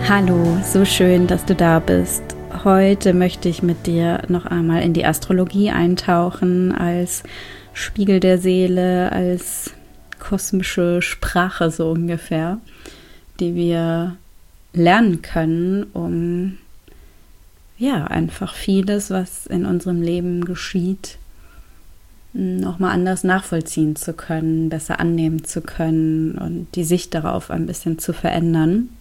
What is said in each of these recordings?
Hallo, so schön, dass du da bist. Heute möchte ich mit dir noch einmal in die Astrologie eintauchen, als Spiegel der Seele, als kosmische Sprache so ungefähr, die wir lernen können, um einfach vieles, was in unserem Leben geschieht, nochmal anders nachvollziehen zu können, besser annehmen zu können und die Sicht darauf ein bisschen zu verändern.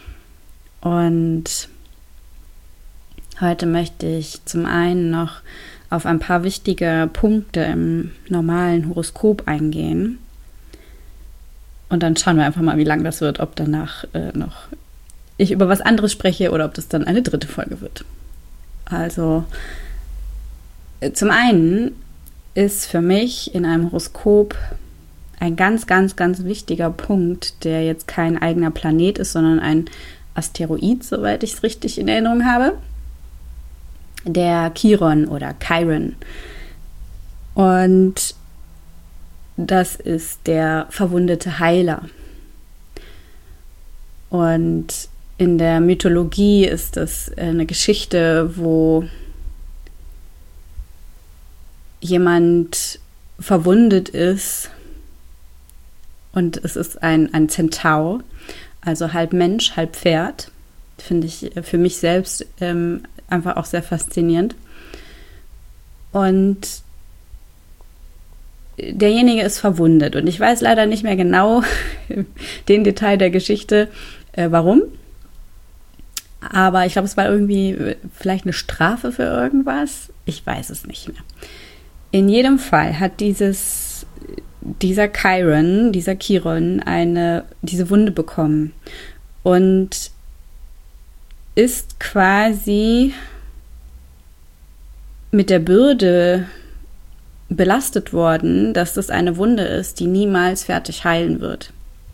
Und heute möchte ich zum einen noch auf ein paar wichtige Punkte im normalen Horoskop eingehen. Und dann schauen wir einfach mal, wie lang das wird, ob danach noch ich über was anderes spreche oder ob das dann eine dritte Folge wird. Also zum einen ist für mich in einem Horoskop ein ganz, ganz, ganz wichtiger Punkt, der jetzt kein eigener Planet ist, sondern ein Asteroid, soweit ich es richtig in Erinnerung habe, der Chiron oder Chiron. Und das ist der verwundete Heiler. Und in der Mythologie ist das eine Geschichte, wo jemand verwundet ist und es ist ein Zentaur, also halb Mensch, halb Pferd. Finde ich für mich selbst einfach auch sehr faszinierend. Und derjenige ist verwundet. Und ich weiß leider nicht mehr genau den Detail der Geschichte, warum. Aber ich glaube, es war irgendwie vielleicht eine Strafe für irgendwas. Ich weiß es nicht mehr. In jedem Fall hat dieser Chiron diese Wunde bekommen und ist quasi mit der Bürde belastet worden, dass das eine Wunde ist, die niemals fertig heilen wird.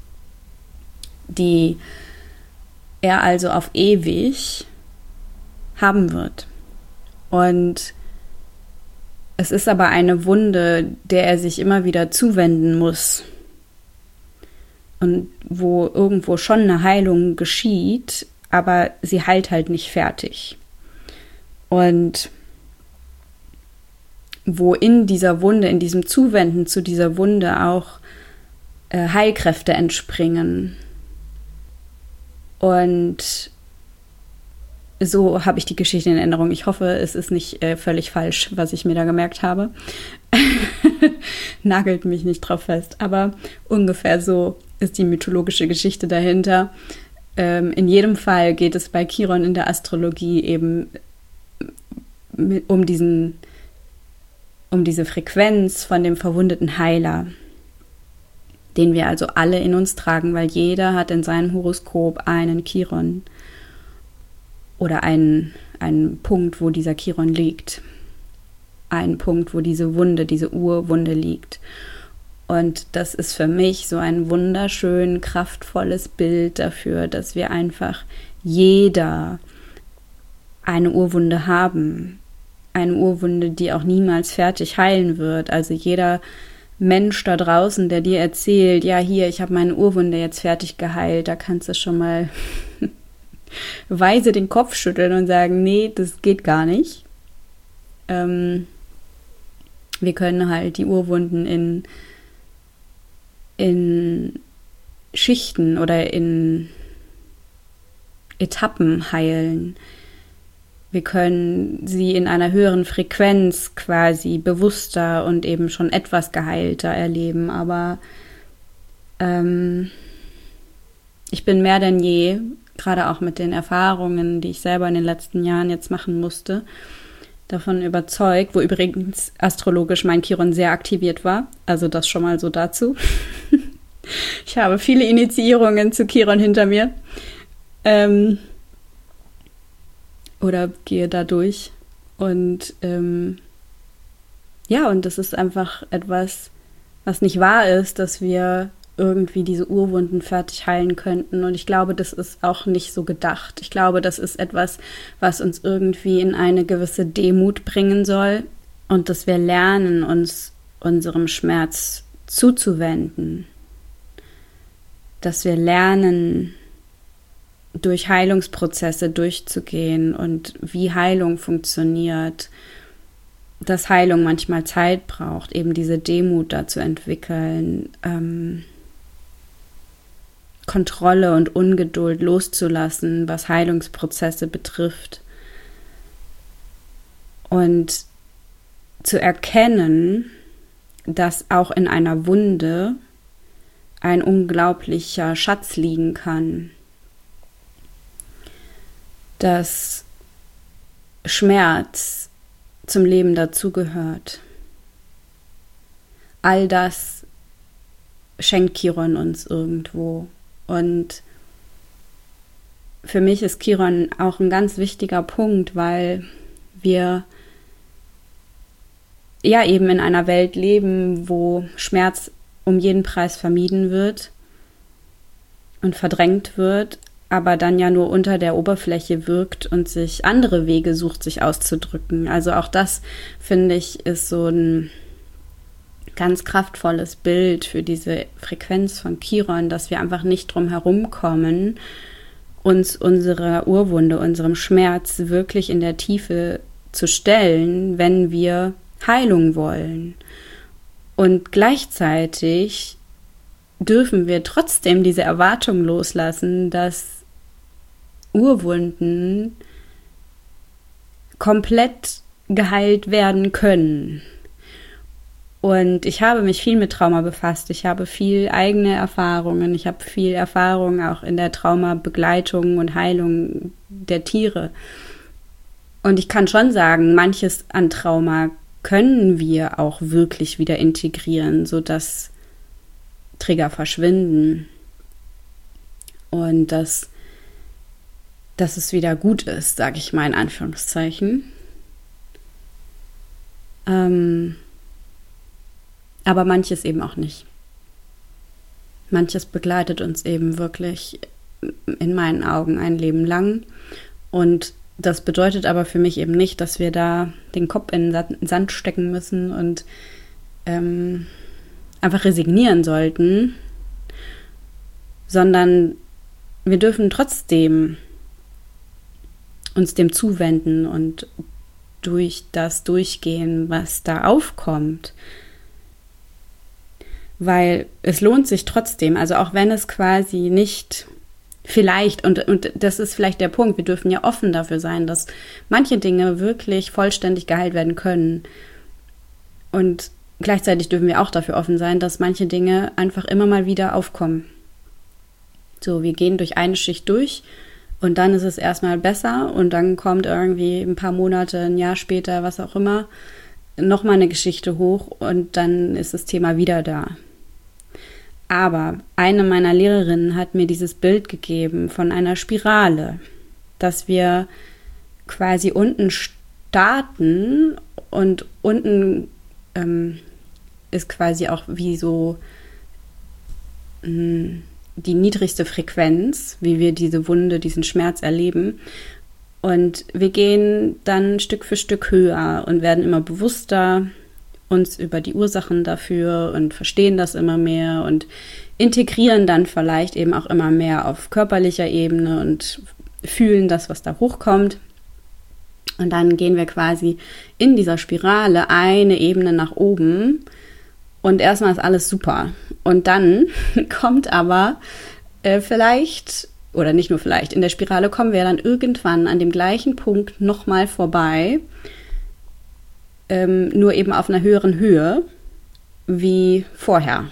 Die er also auf ewig haben wird. Und es ist aber eine Wunde, der er sich immer wieder zuwenden muss und wo irgendwo schon eine Heilung geschieht, aber sie heilt halt nicht fertig. Und wo in dieser Wunde, in diesem Zuwenden zu dieser Wunde auch Heilkräfte entspringen. Und so habe ich die Geschichte in Erinnerung. Ich hoffe, es ist nicht völlig falsch, was ich mir da gemerkt habe. Nagelt mich nicht drauf fest. Aber ungefähr so ist die mythologische Geschichte dahinter. In jedem Fall geht es bei Chiron in der Astrologie eben um diese Frequenz von dem verwundeten Heiler, den wir also alle in uns tragen, weil jeder hat in seinem Horoskop einen Chiron. Oder einen Punkt, wo dieser Chiron liegt. Ein Punkt, wo diese Wunde, diese Urwunde liegt. Und das ist für mich so ein wunderschön kraftvolles Bild dafür, dass wir einfach jeder eine Urwunde haben. Eine Urwunde, die auch niemals fertig heilen wird. Also jeder Mensch da draußen, der dir erzählt, ja hier, ich habe meine Urwunde jetzt fertig geheilt, da kannst du schon mal weise den Kopf schütteln und sagen, nee, das geht gar nicht. Wir können halt die Urwunden in Schichten oder in Etappen heilen. Wir können sie in einer höheren Frequenz quasi bewusster und eben schon etwas geheilter erleben. Aber ich bin mehr denn je, gerade auch mit den Erfahrungen, die ich selber in den letzten Jahren jetzt machen musste, davon überzeugt, wo übrigens astrologisch mein Chiron sehr aktiviert war. Also das schon mal so dazu. Ich habe viele Initiierungen zu Chiron hinter mir. Oder gehe da durch. Und und das ist einfach etwas, was nicht wahr ist, dass wir irgendwie diese Urwunden fertig heilen könnten. Und ich glaube, das ist auch nicht so gedacht. Ich glaube, das ist etwas, was uns irgendwie in eine gewisse Demut bringen soll und dass wir lernen, uns unserem Schmerz zuzuwenden. Dass wir lernen, durch Heilungsprozesse durchzugehen und wie Heilung funktioniert, dass Heilung manchmal Zeit braucht, eben diese Demut da zu entwickeln, Kontrolle und Ungeduld loszulassen, was Heilungsprozesse betrifft. Und zu erkennen, dass auch in einer Wunde ein unglaublicher Schatz liegen kann. Dass Schmerz zum Leben dazugehört. All das schenkt Chiron uns irgendwo. Und für mich ist Chiron auch ein ganz wichtiger Punkt, weil wir ja eben in einer Welt leben, wo Schmerz um jeden Preis vermieden wird und verdrängt wird, aber dann ja nur unter der Oberfläche wirkt und sich andere Wege sucht, sich auszudrücken. Also auch das, finde ich, ist so ein ganz kraftvolles Bild für diese Frequenz von Chiron, dass wir einfach nicht drum herum kommen, uns unserer Urwunde, unserem Schmerz wirklich in der Tiefe zu stellen, wenn wir Heilung wollen. Und gleichzeitig dürfen wir trotzdem diese Erwartung loslassen, dass Urwunden komplett geheilt werden können. Und ich habe mich viel mit Trauma befasst. Ich habe viel eigene Erfahrungen. Ich habe viel Erfahrung auch in der Traumabegleitung und Heilung der Tiere. Und ich kann schon sagen, manches an Trauma können wir auch wirklich wieder integrieren, sodass Trigger verschwinden und dass es wieder gut ist, sage ich mal in Anführungszeichen. Aber manches eben auch nicht. Manches begleitet uns eben wirklich in meinen Augen ein Leben lang. Und das bedeutet aber für mich eben nicht, dass wir da den Kopf in den Sand stecken müssen und einfach resignieren sollten, sondern wir dürfen trotzdem uns dem zuwenden und durch das durchgehen, was da aufkommt. Weil es lohnt sich trotzdem, also auch wenn es quasi nicht vielleicht, und das ist vielleicht der Punkt, wir dürfen ja offen dafür sein, dass manche Dinge wirklich vollständig geheilt werden können. Und gleichzeitig dürfen wir auch dafür offen sein, dass manche Dinge einfach immer mal wieder aufkommen. So, wir gehen durch eine Schicht durch und dann ist es erstmal besser und dann kommt irgendwie ein paar Monate, ein Jahr später, was auch immer, nochmal eine Geschichte hoch und dann ist das Thema wieder da. Aber eine meiner Lehrerinnen hat mir dieses Bild gegeben von einer Spirale, dass wir quasi unten starten und unten ist quasi auch wie so die niedrigste Frequenz, wie wir diese Wunde, diesen Schmerz erleben. Und wir gehen dann Stück für Stück höher und werden immer bewusster uns über die Ursachen dafür und verstehen das immer mehr und integrieren dann vielleicht eben auch immer mehr auf körperlicher Ebene und fühlen das, was da hochkommt. Und dann gehen wir quasi in dieser Spirale eine Ebene nach oben und erstmal ist alles super. Und dann kommt aber vielleicht, oder nicht nur vielleicht, in der Spirale kommen wir dann irgendwann an dem gleichen Punkt nochmal vorbei, nur eben auf einer höheren Höhe wie vorher.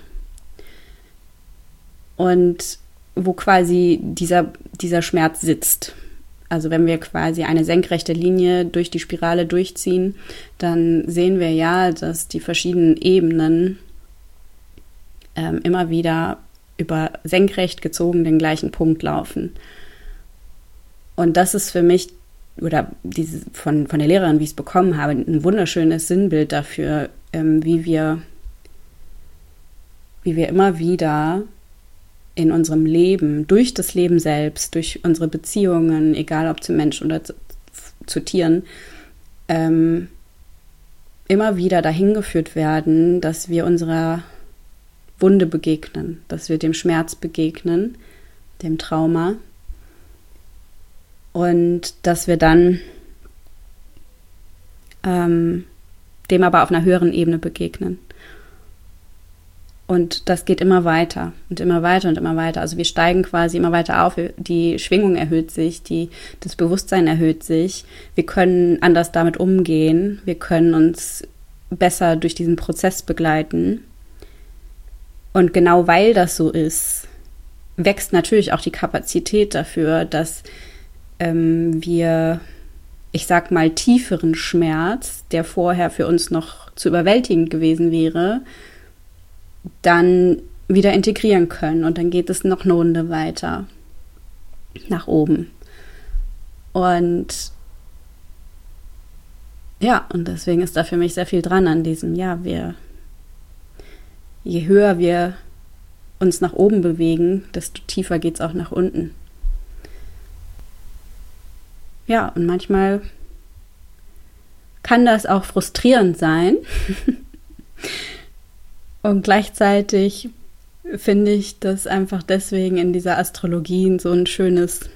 Und wo quasi dieser Schmerz sitzt. Also wenn wir quasi eine senkrechte Linie durch die Spirale durchziehen, dann sehen wir ja, dass die verschiedenen Ebenen immer wieder über senkrecht gezogen den gleichen Punkt laufen. Und das ist für mich, oder von der Lehrerin, wie ich es bekommen habe, ein wunderschönes Sinnbild dafür, wie wir immer wieder in unserem Leben, durch das Leben selbst, durch unsere Beziehungen, egal ob zu Menschen oder zu Tieren, immer wieder dahin geführt werden, dass wir unserer Wunde begegnen, dass wir dem Schmerz begegnen, dem Trauma Und dass wir dann dem aber auf einer höheren Ebene begegnen. Und das geht immer weiter und immer weiter und immer weiter. Also wir steigen quasi immer weiter auf, die Schwingung erhöht sich, das Bewusstsein erhöht sich. Wir können anders damit umgehen, wir können uns besser durch diesen Prozess begleiten. Und genau weil das so ist, wächst natürlich auch die Kapazität dafür, dass wir, ich sag mal, tieferen Schmerz, der vorher für uns noch zu überwältigend gewesen wäre, dann wieder integrieren können. Und dann geht es noch eine Runde weiter nach oben. Und ja, und deswegen ist da für mich sehr viel dran an diesem, je höher wir uns nach oben bewegen, desto tiefer geht es auch nach unten. Ja, und manchmal kann das auch frustrierend sein. Und gleichzeitig finde ich das einfach deswegen in dieser Astrologie so ein schönes,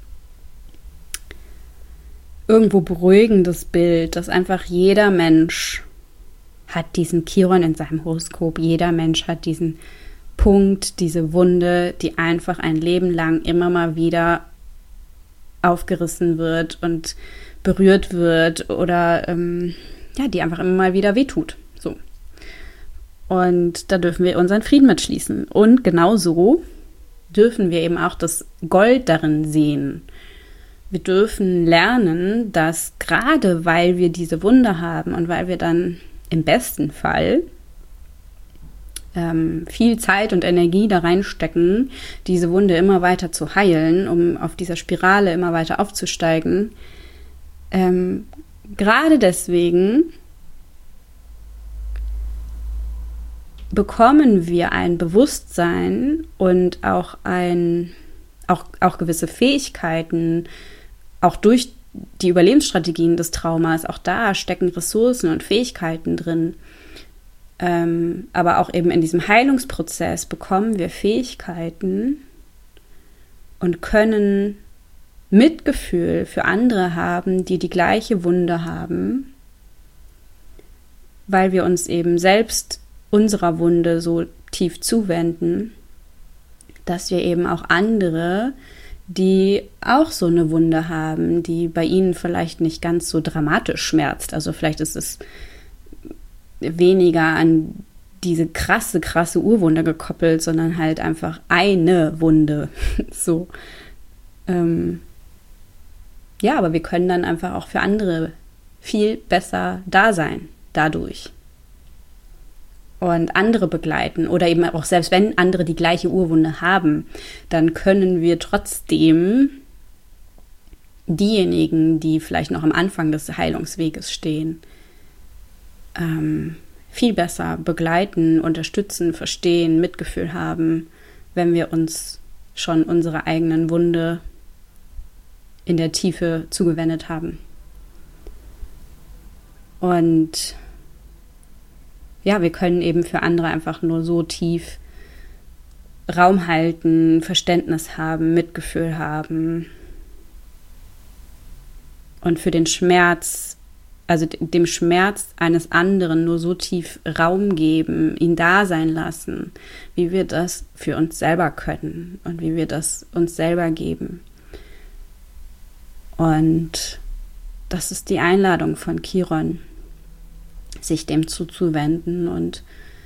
irgendwo beruhigendes Bild, dass einfach jeder Mensch hat diesen Chiron in seinem Horoskop, jeder Mensch hat diesen Punkt, diese Wunde, die einfach ein Leben lang immer mal wieder aufgerissen wird und berührt wird oder die einfach immer mal wieder wehtut. So. Und da dürfen wir unseren Frieden mitschließen. Und genauso dürfen wir eben auch das Gold darin sehen. Wir dürfen lernen, dass gerade weil wir diese Wunde haben und weil wir dann im besten Fall viel Zeit und Energie da reinstecken, diese Wunde immer weiter zu heilen, um auf dieser Spirale immer weiter aufzusteigen. Gerade deswegen bekommen wir ein Bewusstsein und auch gewisse Fähigkeiten, auch durch die Überlebensstrategien des Traumas, auch da stecken Ressourcen und Fähigkeiten drin. Aber auch eben in diesem Heilungsprozess bekommen wir Fähigkeiten und können Mitgefühl für andere haben, die die gleiche Wunde haben, weil wir uns eben selbst unserer Wunde so tief zuwenden, dass wir eben auch andere, die auch so eine Wunde haben, die bei ihnen vielleicht nicht ganz so dramatisch schmerzt. Also vielleicht ist es weniger an diese krasse Urwunde gekoppelt, sondern halt einfach eine Wunde. So. Aber wir können dann einfach auch für andere viel besser da sein dadurch. Und andere begleiten oder eben auch selbst wenn andere die gleiche Urwunde haben, dann können wir trotzdem diejenigen, die vielleicht noch am Anfang des Heilungsweges stehen, viel besser begleiten, unterstützen, verstehen, Mitgefühl haben, wenn wir uns schon unserer eigenen Wunde in der Tiefe zugewendet haben. Und ja, wir können eben für andere einfach nur so tief Raum halten, Verständnis haben, Mitgefühl haben und für den Schmerz, also dem Schmerz eines anderen nur so tief Raum geben, ihn da sein lassen, wie wir das für uns selber können und wie wir das uns selber geben. Und das ist die Einladung von Chiron, sich dem zuzuwenden. Und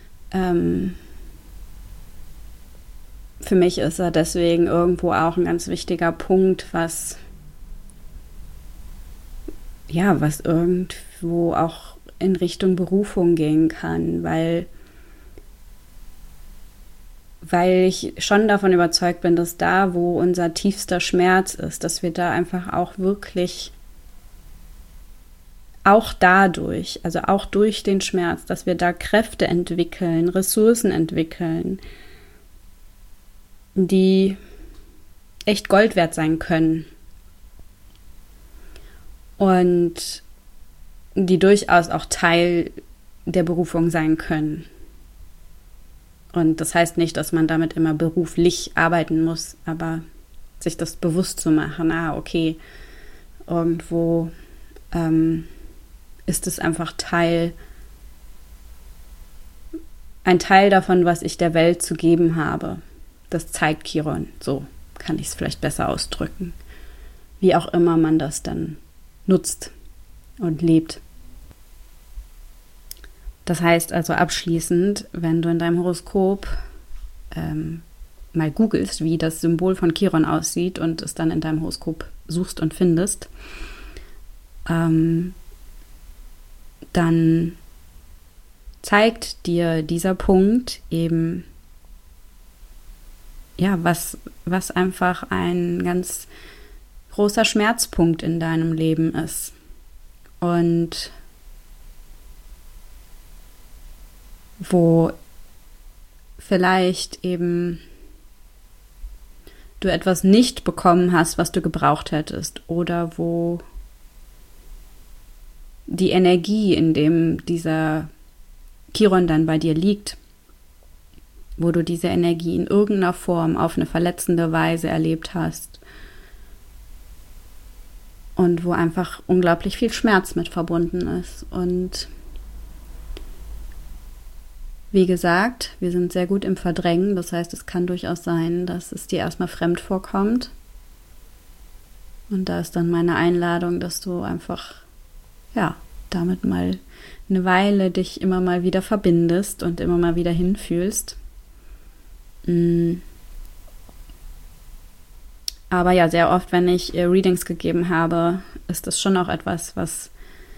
für mich ist er deswegen irgendwo auch ein ganz wichtiger Punkt, was irgendwo auch in Richtung Berufung gehen kann, weil ich schon davon überzeugt bin, dass da, wo unser tiefster Schmerz ist, dass wir da einfach auch wirklich auch dadurch, also auch durch den Schmerz, dass wir da Kräfte entwickeln, Ressourcen entwickeln, die echt Gold wert sein können und die durchaus auch Teil der Berufung sein können. Und das heißt nicht, dass man damit immer beruflich arbeiten muss, aber sich das bewusst zu machen, okay, irgendwo ist es einfach ein Teil davon, was ich der Welt zu geben habe. Das zeigt Chiron, so kann ich es vielleicht besser ausdrücken. Wie auch immer man das dann nutzt und lebt. Das heißt also abschließend, wenn du in deinem Horoskop mal googelst, wie das Symbol von Chiron aussieht und es dann in deinem Horoskop suchst und findest, dann zeigt dir dieser Punkt eben, ja, was einfach ein ganz großer Schmerzpunkt in deinem Leben ist. Und wo vielleicht eben du etwas nicht bekommen hast, was du gebraucht hättest, oder wo die Energie, in dem dieser Chiron dann bei dir liegt, wo du diese Energie in irgendeiner Form auf eine verletzende Weise erlebt hast und wo einfach unglaublich viel Schmerz mit verbunden ist. Und wie gesagt, wir sind sehr gut im Verdrängen, das heißt, es kann durchaus sein, dass es dir erstmal fremd vorkommt. Und da ist dann meine Einladung, dass du einfach, ja, damit mal eine Weile dich immer mal wieder verbindest und immer mal wieder hinfühlst. Aber ja, sehr oft, wenn ich Readings gegeben habe, ist das schon auch etwas, was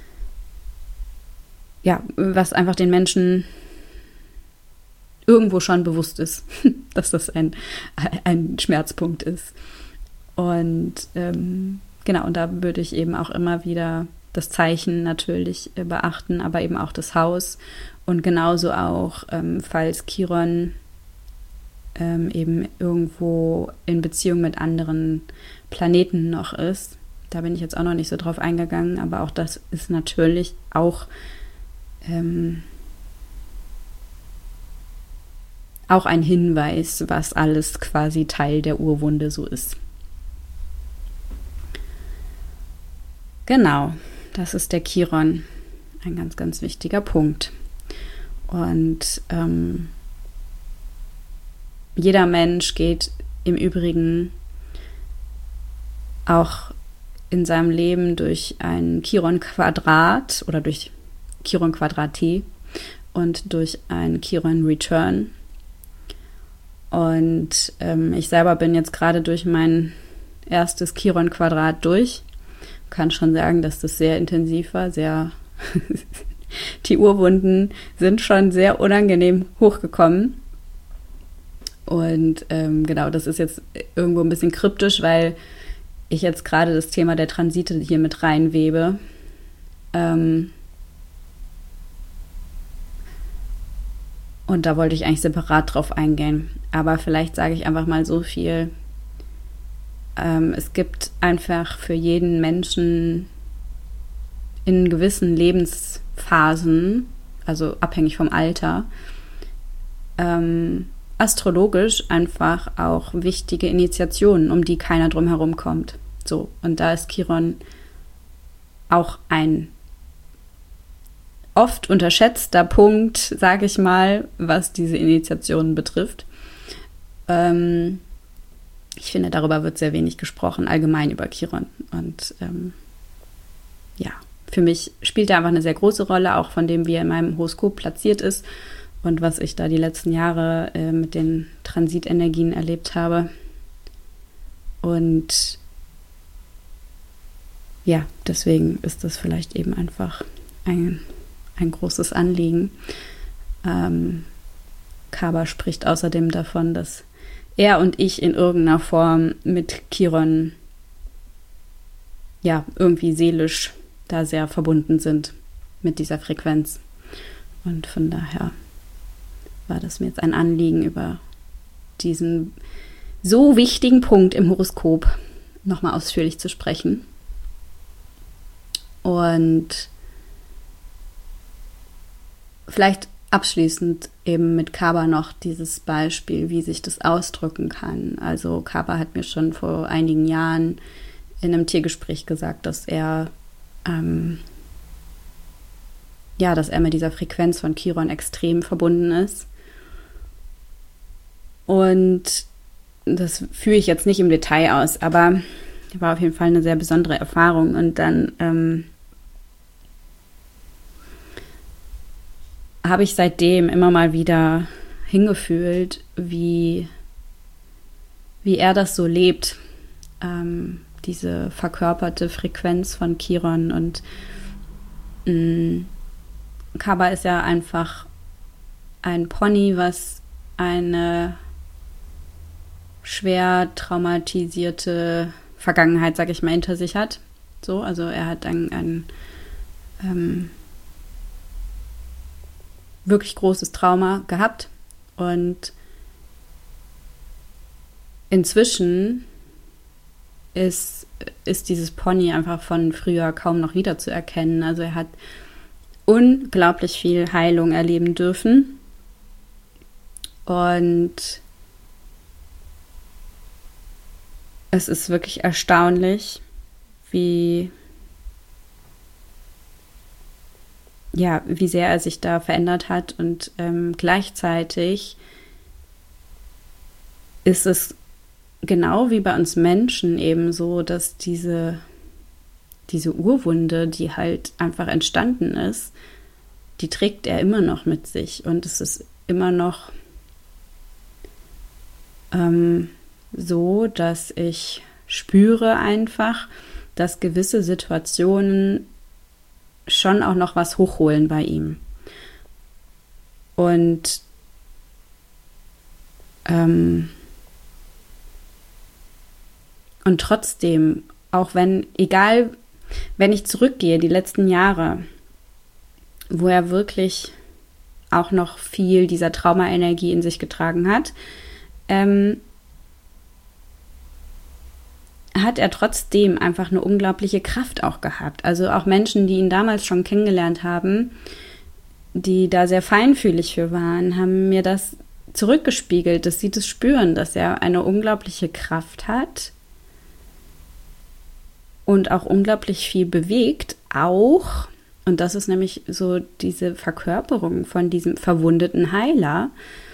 einfach den Menschen irgendwo schon bewusst ist, dass das ein Schmerzpunkt ist. Und genau, und da würde ich eben auch immer wieder das Zeichen natürlich beachten, aber eben auch das Haus und genauso auch, falls Chiron eben irgendwo in Beziehung mit anderen Planeten noch ist. Da bin ich jetzt auch noch nicht so drauf eingegangen, aber auch das ist natürlich auch ein Hinweis, was alles quasi Teil der Urwunde so ist. Genau, das ist der Chiron. Ein ganz, ganz wichtiger Punkt. Und jeder Mensch geht im Übrigen auch in seinem Leben durch ein Chiron-Quadrat oder durch Chiron-Quadrat T und durch ein Chiron-Return. Und ich selber bin jetzt gerade durch mein erstes Chiron-Quadrat durch. Kann schon sagen, dass das sehr intensiv war, die Urwunden sind schon sehr unangenehm hochgekommen. Und genau, das ist jetzt irgendwo ein bisschen kryptisch, weil ich jetzt gerade das Thema der Transite hier mit reinwebe. Und da wollte ich eigentlich separat drauf eingehen. Aber vielleicht sage ich einfach mal so viel. Es gibt einfach für jeden Menschen in gewissen Lebensphasen, also abhängig vom Alter, astrologisch einfach auch wichtige Initiationen, um die keiner drum herum kommt. So, und da ist Chiron auch ein oft unterschätzter Punkt, sage ich mal, was diese Initiationen betrifft. Ich finde, darüber wird sehr wenig gesprochen, allgemein über Chiron. Und für mich spielt er einfach eine sehr große Rolle, auch von dem, wie er in meinem Horoskop platziert ist und was ich da die letzten Jahre mit den Transitenergien erlebt habe. Und ja, deswegen ist das vielleicht eben einfach ein großes Anliegen. Kaba spricht außerdem davon, dass er und ich in irgendeiner Form mit Chiron ja irgendwie seelisch da sehr verbunden sind mit dieser Frequenz. Und von daher war das mir jetzt ein Anliegen, über diesen so wichtigen Punkt im Horoskop nochmal ausführlich zu sprechen. Und vielleicht abschließend eben mit Kaba noch dieses Beispiel, wie sich das ausdrücken kann. Also Kaba hat mir schon vor einigen Jahren in einem Tiergespräch gesagt, dass er mit dieser Frequenz von Chiron extrem verbunden ist. Und das führe ich jetzt nicht im Detail aus, aber war auf jeden Fall eine sehr besondere Erfahrung. Und dann habe ich seitdem immer mal wieder hingefühlt, wie er das so lebt, diese verkörperte Frequenz von Chiron. Und Kaba ist ja einfach ein Pony, was eine schwer traumatisierte Vergangenheit, sag ich mal, hinter sich hat. So, also er hat ein wirklich großes Trauma gehabt und inzwischen ist dieses Pony einfach von früher kaum noch wiederzuerkennen. Also er hat unglaublich viel Heilung erleben dürfen und es ist wirklich erstaunlich, wie sehr er sich da verändert hat und gleichzeitig ist es genau wie bei uns Menschen eben so, dass diese Urwunde, die halt einfach entstanden ist, die trägt er immer noch mit sich und es ist immer noch so, dass ich spüre einfach, dass gewisse Situationen schon auch noch was hochholen bei ihm. Und trotzdem, auch wenn ich zurückgehe, die letzten Jahre, wo er wirklich auch noch viel dieser Traumaenergie in sich getragen hat, hat er trotzdem einfach eine unglaubliche Kraft auch gehabt. Also auch Menschen, die ihn damals schon kennengelernt haben, die da sehr feinfühlig für waren, haben mir das zurückgespiegelt, dass sie das spüren, dass er eine unglaubliche Kraft hat und auch unglaublich viel bewegt, auch, und das ist nämlich so diese Verkörperung von diesem verwundeten Heiler,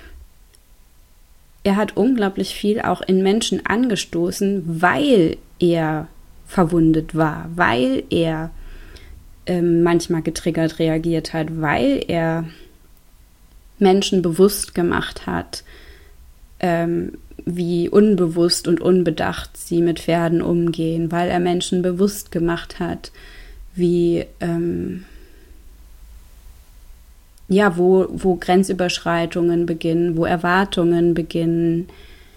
er hat unglaublich viel auch in Menschen angestoßen, weil er verwundet war, weil er manchmal getriggert reagiert hat, weil er Menschen bewusst gemacht hat, wie unbewusst und unbedacht sie mit Pferden umgehen, weil er Menschen bewusst gemacht hat, wie wo Grenzüberschreitungen beginnen, wo Erwartungen beginnen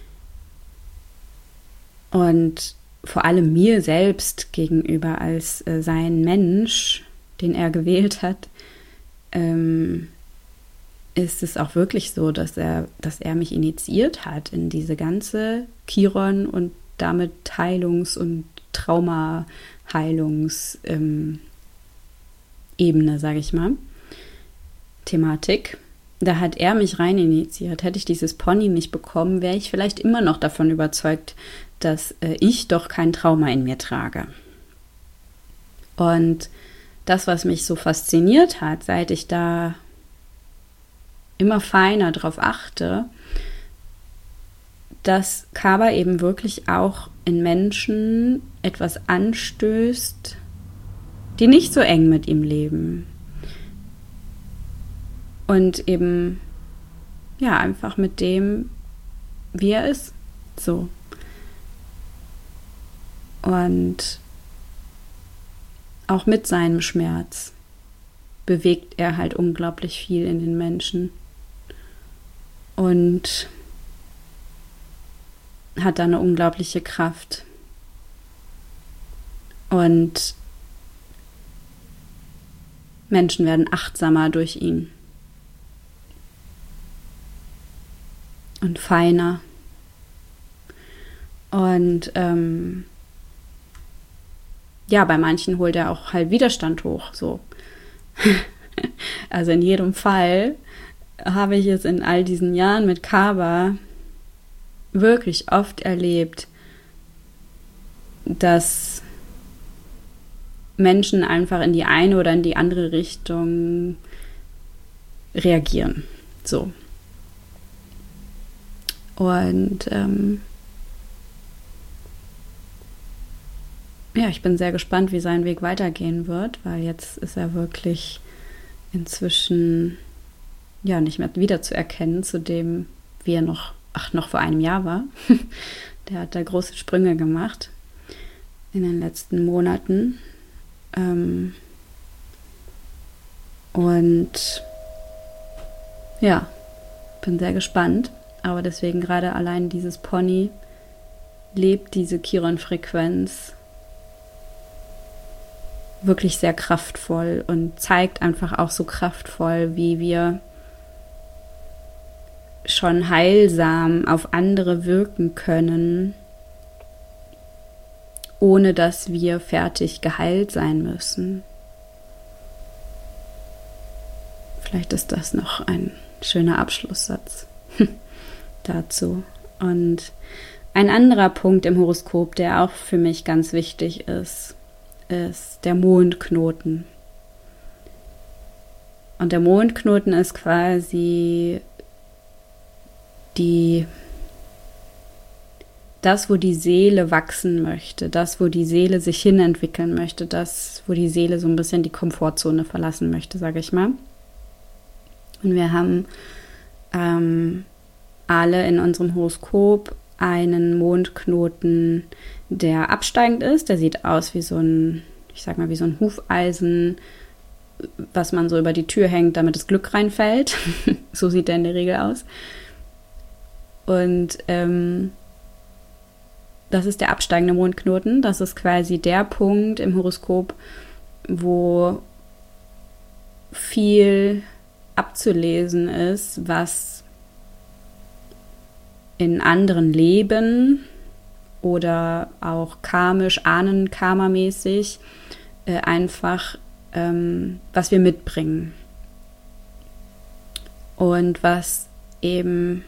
und vor allem mir selbst gegenüber als sein Mensch, den er gewählt hat, ist es auch wirklich so, dass er mich initiiert hat in diese ganze Chiron und damit Heilungs- und Trauma-Heilungs-Ebene, sage ich mal. Thematik. Da hat er mich rein initiiert. Hätte ich dieses Pony nicht bekommen, wäre ich vielleicht immer noch davon überzeugt, dass ich doch kein Trauma in mir trage. Und das, was mich so fasziniert hat, seit ich da immer feiner drauf achte, dass Kaba eben wirklich auch in Menschen etwas anstößt, die nicht so eng mit ihm leben. Und eben, einfach mit dem, wie er ist. So. Und auch mit seinem Schmerz bewegt er halt unglaublich viel in den Menschen. Und hat da eine unglaubliche Kraft. Und Menschen werden achtsamer durch ihn. Und feiner. Und bei manchen holt er auch halt Widerstand hoch. So. Also in jedem Fall habe ich es in all diesen Jahren mit Kaba wirklich oft erlebt, dass Menschen einfach in die eine oder in die andere Richtung reagieren. So. Und ich bin sehr gespannt, wie sein Weg weitergehen wird, weil jetzt ist er wirklich inzwischen nicht mehr wiederzuerkennen, zu dem, wie er noch vor einem Jahr war. Der hat da große Sprünge gemacht in den letzten Monaten. Und bin sehr gespannt. Aber deswegen gerade allein dieses Pony lebt diese Chiron-Frequenz wirklich sehr kraftvoll und zeigt einfach auch so kraftvoll, wie wir schon heilsam auf andere wirken können, ohne dass wir fertig geheilt sein müssen. Vielleicht ist das noch ein schöner Abschlusssatz dazu. Und ein anderer Punkt im Horoskop, der auch für mich ganz wichtig ist, ist der Mondknoten. Und der Mondknoten ist quasi das, wo die Seele wachsen möchte, das, wo die Seele sich hinentwickeln möchte, das, wo die Seele so ein bisschen die Komfortzone verlassen möchte, sage ich mal. Und wir haben alle in unserem Horoskop einen Mondknoten, der absteigend ist. Der sieht aus wie so ein, wie so ein Hufeisen, was man so über die Tür hängt, damit das Glück reinfällt. So sieht der in der Regel aus. Und das ist der absteigende Mondknoten. Das ist quasi der Punkt im Horoskop, wo viel abzulesen ist, was in anderen Leben oder auch karmisch, Ahnen-Karma-mäßig einfach, was wir mitbringen. Und was eben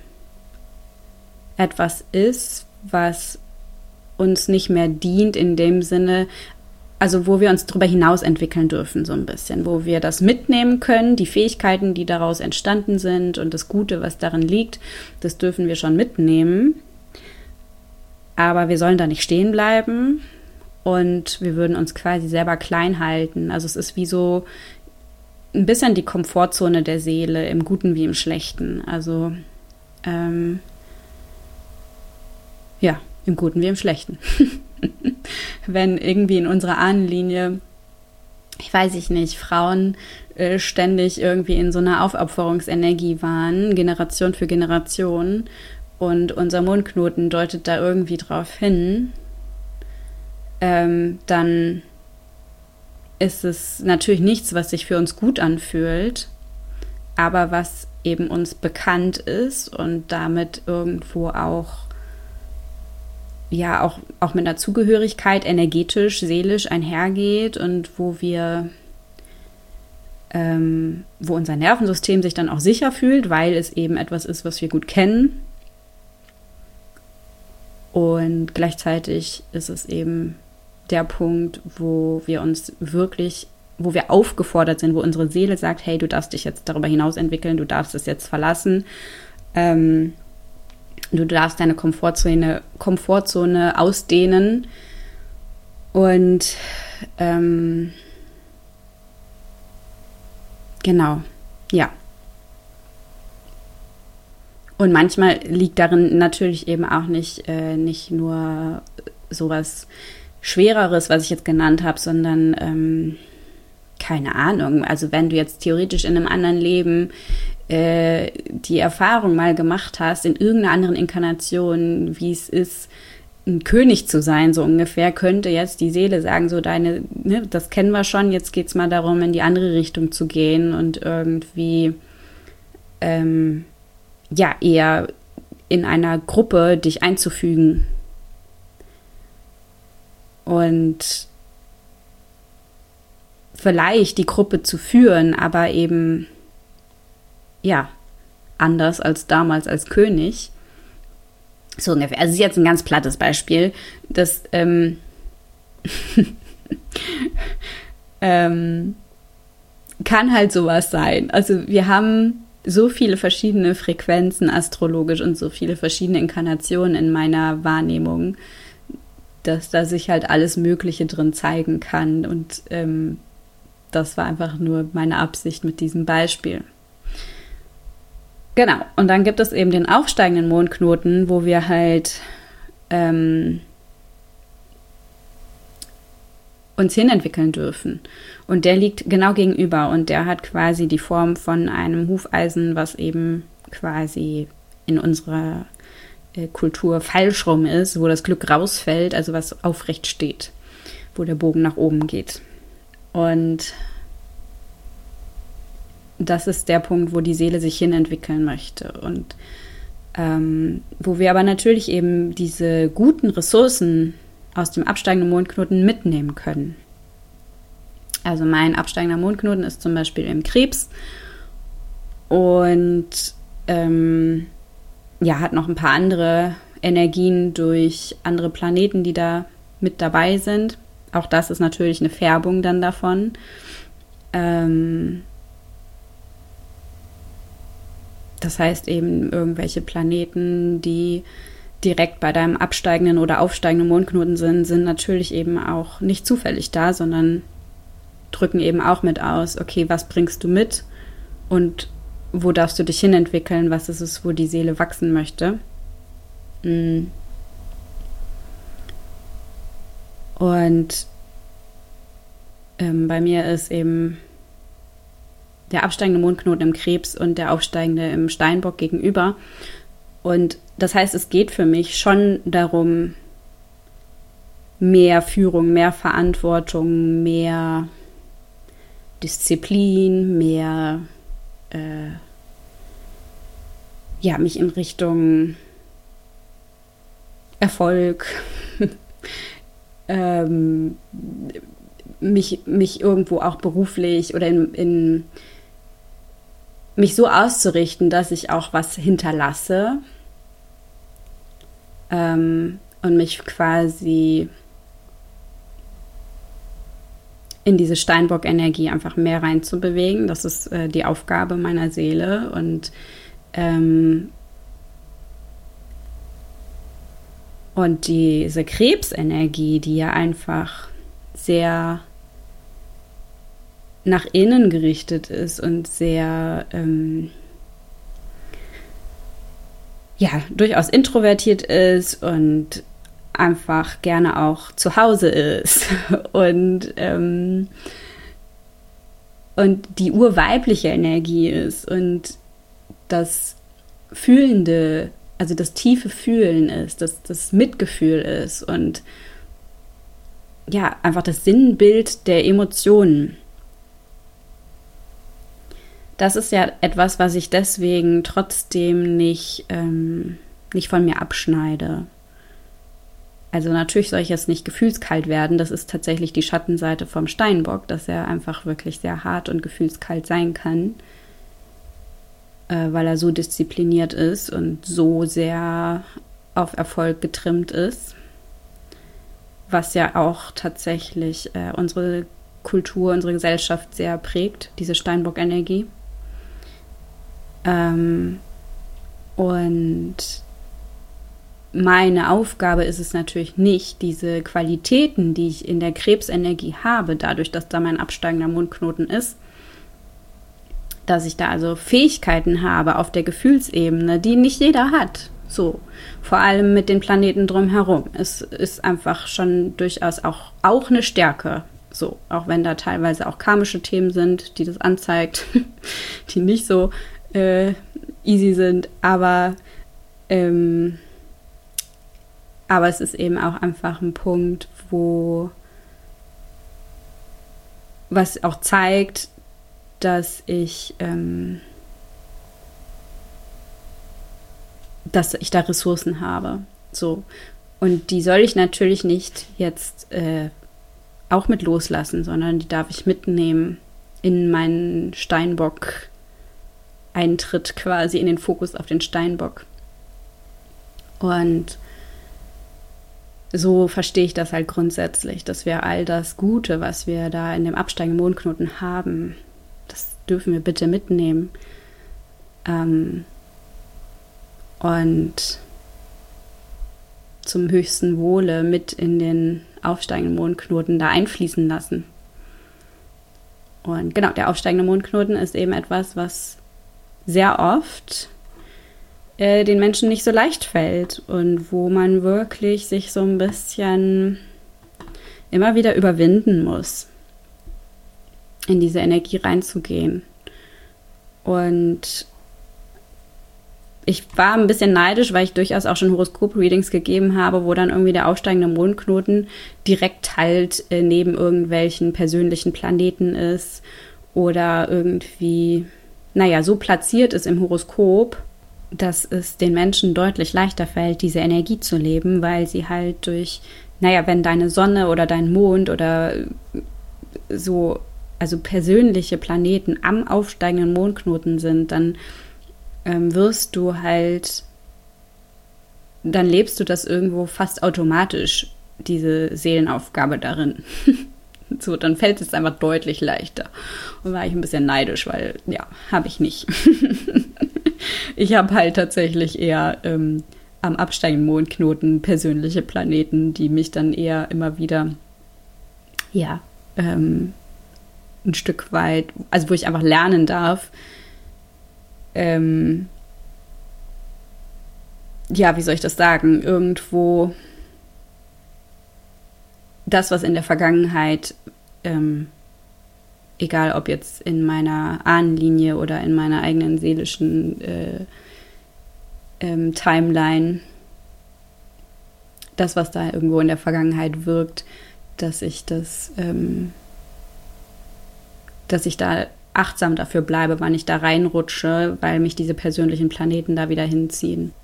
etwas ist, was uns nicht mehr dient in dem Sinne, also wo wir uns darüber hinaus entwickeln dürfen so ein bisschen, wo wir das mitnehmen können, die Fähigkeiten, die daraus entstanden sind und das Gute, was darin liegt, das dürfen wir schon mitnehmen. Aber wir sollen da nicht stehen bleiben und wir würden uns quasi selber klein halten. Also es ist wie so ein bisschen die Komfortzone der Seele, im Guten wie im Schlechten. Also im Guten wie im Schlechten. Wenn irgendwie in unserer Ahnenlinie, Frauen ständig irgendwie in so einer Aufopferungsenergie waren, Generation für Generation, und unser Mondknoten deutet da irgendwie drauf hin, dann ist es natürlich nichts, was sich für uns gut anfühlt, aber was eben uns bekannt ist und damit irgendwo auch mit einer Zugehörigkeit energetisch, seelisch einhergeht und wo unser Nervensystem sich dann auch sicher fühlt, weil es eben etwas ist, was wir gut kennen. Und gleichzeitig ist es eben der Punkt, wo wir aufgefordert sind, wo unsere Seele sagt, hey, du darfst dich jetzt darüber hinaus entwickeln, du darfst es jetzt verlassen. Du darfst deine Komfortzone ausdehnen und Und manchmal liegt darin natürlich eben auch nicht nur sowas Schwereres, was ich jetzt genannt habe, sondern keine Ahnung. Also wenn du jetzt theoretisch in einem anderen Leben die Erfahrung mal gemacht hast, in irgendeiner anderen Inkarnation, wie es ist, ein König zu sein, so ungefähr, könnte jetzt die Seele sagen, so das kennen wir schon, jetzt geht's mal darum, in die andere Richtung zu gehen und irgendwie eher in einer Gruppe dich einzufügen. Und vielleicht die Gruppe zu führen, aber eben anders als damals als König. So ungefähr. Also, das ist jetzt ein ganz plattes Beispiel. Das kann halt sowas sein. Also, wir haben so viele verschiedene Frequenzen astrologisch und so viele verschiedene Inkarnationen in meiner Wahrnehmung, dass da sich halt alles Mögliche drin zeigen kann. Und das war einfach nur meine Absicht mit diesem Beispiel. Genau, und dann gibt es eben den aufsteigenden Mondknoten, wo wir halt uns hinentwickeln dürfen. Und der liegt genau gegenüber und der hat quasi die Form von einem Hufeisen, was eben quasi in unserer Kultur falsch rum ist, wo das Glück rausfällt, also was aufrecht steht, wo der Bogen nach oben geht. Und das ist der Punkt, wo die Seele sich hinentwickeln möchte und wo wir aber natürlich eben diese guten Ressourcen aus dem absteigenden Mondknoten mitnehmen können. Also mein absteigender Mondknoten ist zum Beispiel im Krebs und hat noch ein paar andere Energien durch andere Planeten, die da mit dabei sind. Auch das ist natürlich eine Färbung dann davon. Das heißt eben irgendwelche Planeten, die direkt bei deinem absteigenden oder aufsteigenden Mondknoten sind natürlich eben auch nicht zufällig da, sondern drücken eben auch mit aus, okay, was bringst du mit und wo darfst du dich hinentwickeln, was ist es, wo die Seele wachsen möchte. Und bei mir ist eben der absteigende Mondknoten im Krebs und der aufsteigende im Steinbock gegenüber. Und das heißt, es geht für mich schon darum, mehr Führung, mehr Verantwortung, mehr Disziplin, mehr mich in Richtung Erfolg, mich irgendwo auch beruflich oder in mich so auszurichten, dass ich auch was hinterlasse und mich quasi in diese Steinbock-Energie einfach mehr reinzubewegen. Das ist die Aufgabe meiner Seele und diese Krebsenergie, die ja einfach sehr nach innen gerichtet ist und sehr durchaus introvertiert ist und einfach gerne auch zu Hause ist und die urweibliche Energie ist und das Fühlende, also das tiefe Fühlen ist, das Mitgefühl ist und ja, einfach das Sinnbild der Emotionen. Das ist ja etwas, was ich deswegen trotzdem nicht von mir abschneide. Also natürlich soll ich jetzt nicht gefühlskalt werden. Das ist tatsächlich die Schattenseite vom Steinbock, dass er einfach wirklich sehr hart und gefühlskalt sein kann, weil er so diszipliniert ist und so sehr auf Erfolg getrimmt ist. Was ja auch tatsächlich unsere Kultur, unsere Gesellschaft sehr prägt, diese Steinbock-Energie. Und meine Aufgabe ist es natürlich nicht, diese Qualitäten, die ich in der Krebsenergie habe, dadurch, dass da mein absteigender Mondknoten ist, dass ich da also Fähigkeiten habe auf der Gefühlsebene, die nicht jeder hat. So, vor allem mit den Planeten drumherum. Es ist einfach schon durchaus auch eine Stärke. So, auch wenn da teilweise auch karmische Themen sind, die das anzeigt, die nicht so easy sind, aber es ist eben auch einfach ein Punkt, was auch zeigt, dass ich da Ressourcen habe. So. Und die soll ich natürlich nicht jetzt auch mit loslassen, sondern die darf ich mitnehmen in meinen Steinbock Eintritt quasi in den Fokus auf den Steinbock. Und so verstehe ich das halt grundsätzlich, dass wir all das Gute, was wir da in dem absteigenden Mondknoten haben, das dürfen wir bitte mitnehmen. Und zum höchsten Wohle mit in den aufsteigenden Mondknoten da einfließen lassen. Und genau, der aufsteigende Mondknoten ist eben etwas, was sehr oft den Menschen nicht so leicht fällt und wo man wirklich sich so ein bisschen immer wieder überwinden muss, in diese Energie reinzugehen. Und ich war ein bisschen neidisch, weil ich durchaus auch schon Horoskop-Readings gegeben habe, wo dann irgendwie der aufsteigende Mondknoten direkt halt neben irgendwelchen persönlichen Planeten ist oder irgendwie, so platziert ist im Horoskop, dass es den Menschen deutlich leichter fällt, diese Energie zu leben, weil sie halt durch, wenn deine Sonne oder dein Mond oder so, also persönliche Planeten am aufsteigenden Mondknoten sind, dann wirst du halt, dann lebst du das irgendwo fast automatisch, diese Seelenaufgabe darin. So, dann fällt es einfach deutlich leichter. Und war ich ein bisschen neidisch, weil, habe ich nicht. Ich habe halt tatsächlich eher am absteigenden Mondknoten persönliche Planeten, die mich dann eher immer wieder, ein Stück weit, also wo ich einfach lernen darf, wie soll ich das sagen, irgendwo das, was in der Vergangenheit, egal ob jetzt in meiner Ahnenlinie oder in meiner eigenen seelischen Timeline, das, was da irgendwo in der Vergangenheit wirkt, dass ich da achtsam dafür bleibe, wann ich da reinrutsche, weil mich diese persönlichen Planeten da wieder hinziehen.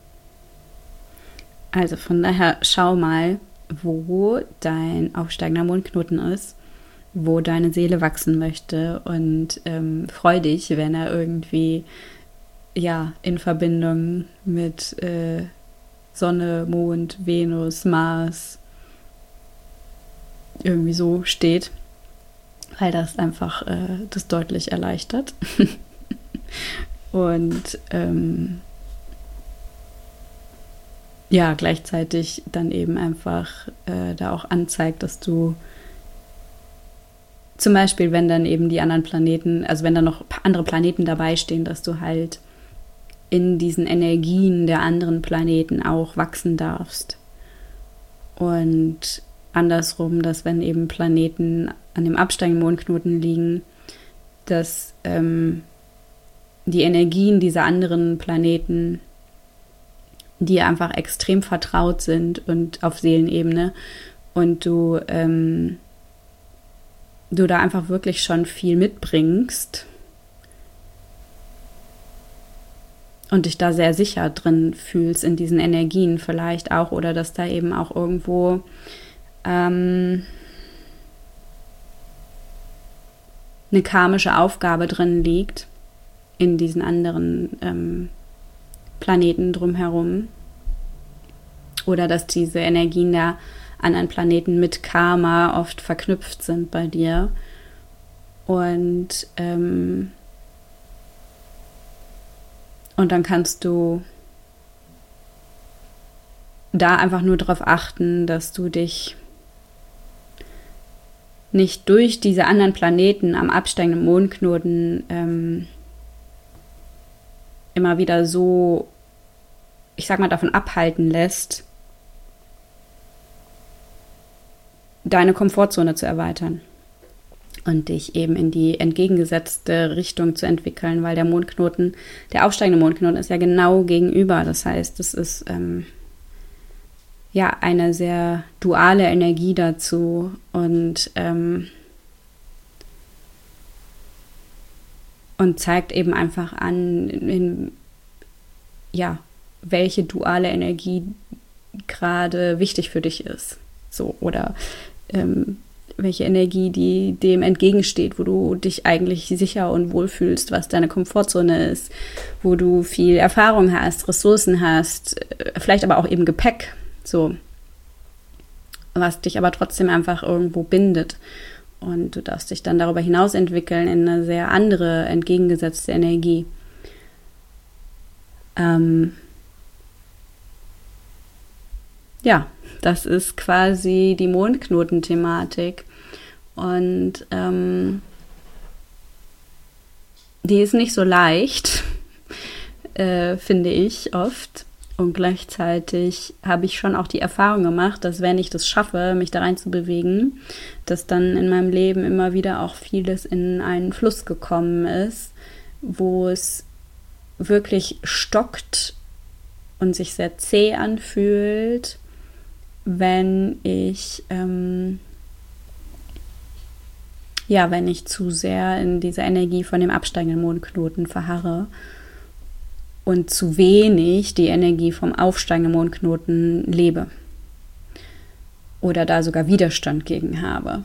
Also von daher schau mal, wo dein aufsteigender Mondknoten ist, wo deine Seele wachsen möchte und freu dich, wenn er irgendwie in Verbindung mit Sonne, Mond, Venus, Mars irgendwie so steht, weil das einfach das deutlich erleichtert und gleichzeitig dann eben einfach da auch anzeigt, dass du zum Beispiel, wenn dann eben die anderen Planeten, also wenn da noch andere Planeten dabei stehen, dass du halt in diesen Energien der anderen Planeten auch wachsen darfst. Und andersrum, dass wenn eben Planeten an dem absteigenden Mondknoten liegen, dass die Energien dieser anderen Planeten, die einfach extrem vertraut sind und auf Seelenebene und du da einfach wirklich schon viel mitbringst und dich da sehr sicher drin fühlst in diesen Energien vielleicht auch, oder dass da eben auch irgendwo eine karmische Aufgabe drin liegt in diesen anderen Planeten drumherum, oder dass diese Energien der anderen Planeten mit Karma oft verknüpft sind bei dir. Und dann kannst du da einfach nur darauf achten, dass du dich nicht durch diese anderen Planeten am absteigenden Mondknoten immer wieder so, ich sag mal, davon abhalten lässt, deine Komfortzone zu erweitern und dich eben in die entgegengesetzte Richtung zu entwickeln, weil der Mondknoten, der aufsteigende Mondknoten ist ja genau gegenüber. Das heißt, es ist eine sehr duale Energie dazu und zeigt eben einfach an, welche duale Energie gerade wichtig für dich ist. So, oder welche Energie die dem entgegensteht, wo du dich eigentlich sicher und wohl fühlst, was deine Komfortzone ist, wo du viel Erfahrung hast, Ressourcen hast, vielleicht aber auch eben Gepäck, so, was dich aber trotzdem einfach irgendwo bindet. Und du darfst dich dann darüber hinaus entwickeln in eine sehr andere, entgegengesetzte Energie. Ja, das ist quasi die Mondknoten-Thematik. Und die ist nicht so leicht, finde ich oft. Und gleichzeitig habe ich schon auch die Erfahrung gemacht, dass wenn ich das schaffe, mich da rein zu bewegen, dass dann in meinem Leben immer wieder auch vieles in einen Fluss gekommen ist, wo es wirklich stockt und sich sehr zäh anfühlt, wenn ich wenn ich zu sehr in dieser Energie von dem absteigenden Mondknoten verharre und zu wenig die Energie vom aufsteigenden Mondknoten lebe oder da sogar Widerstand gegen habe.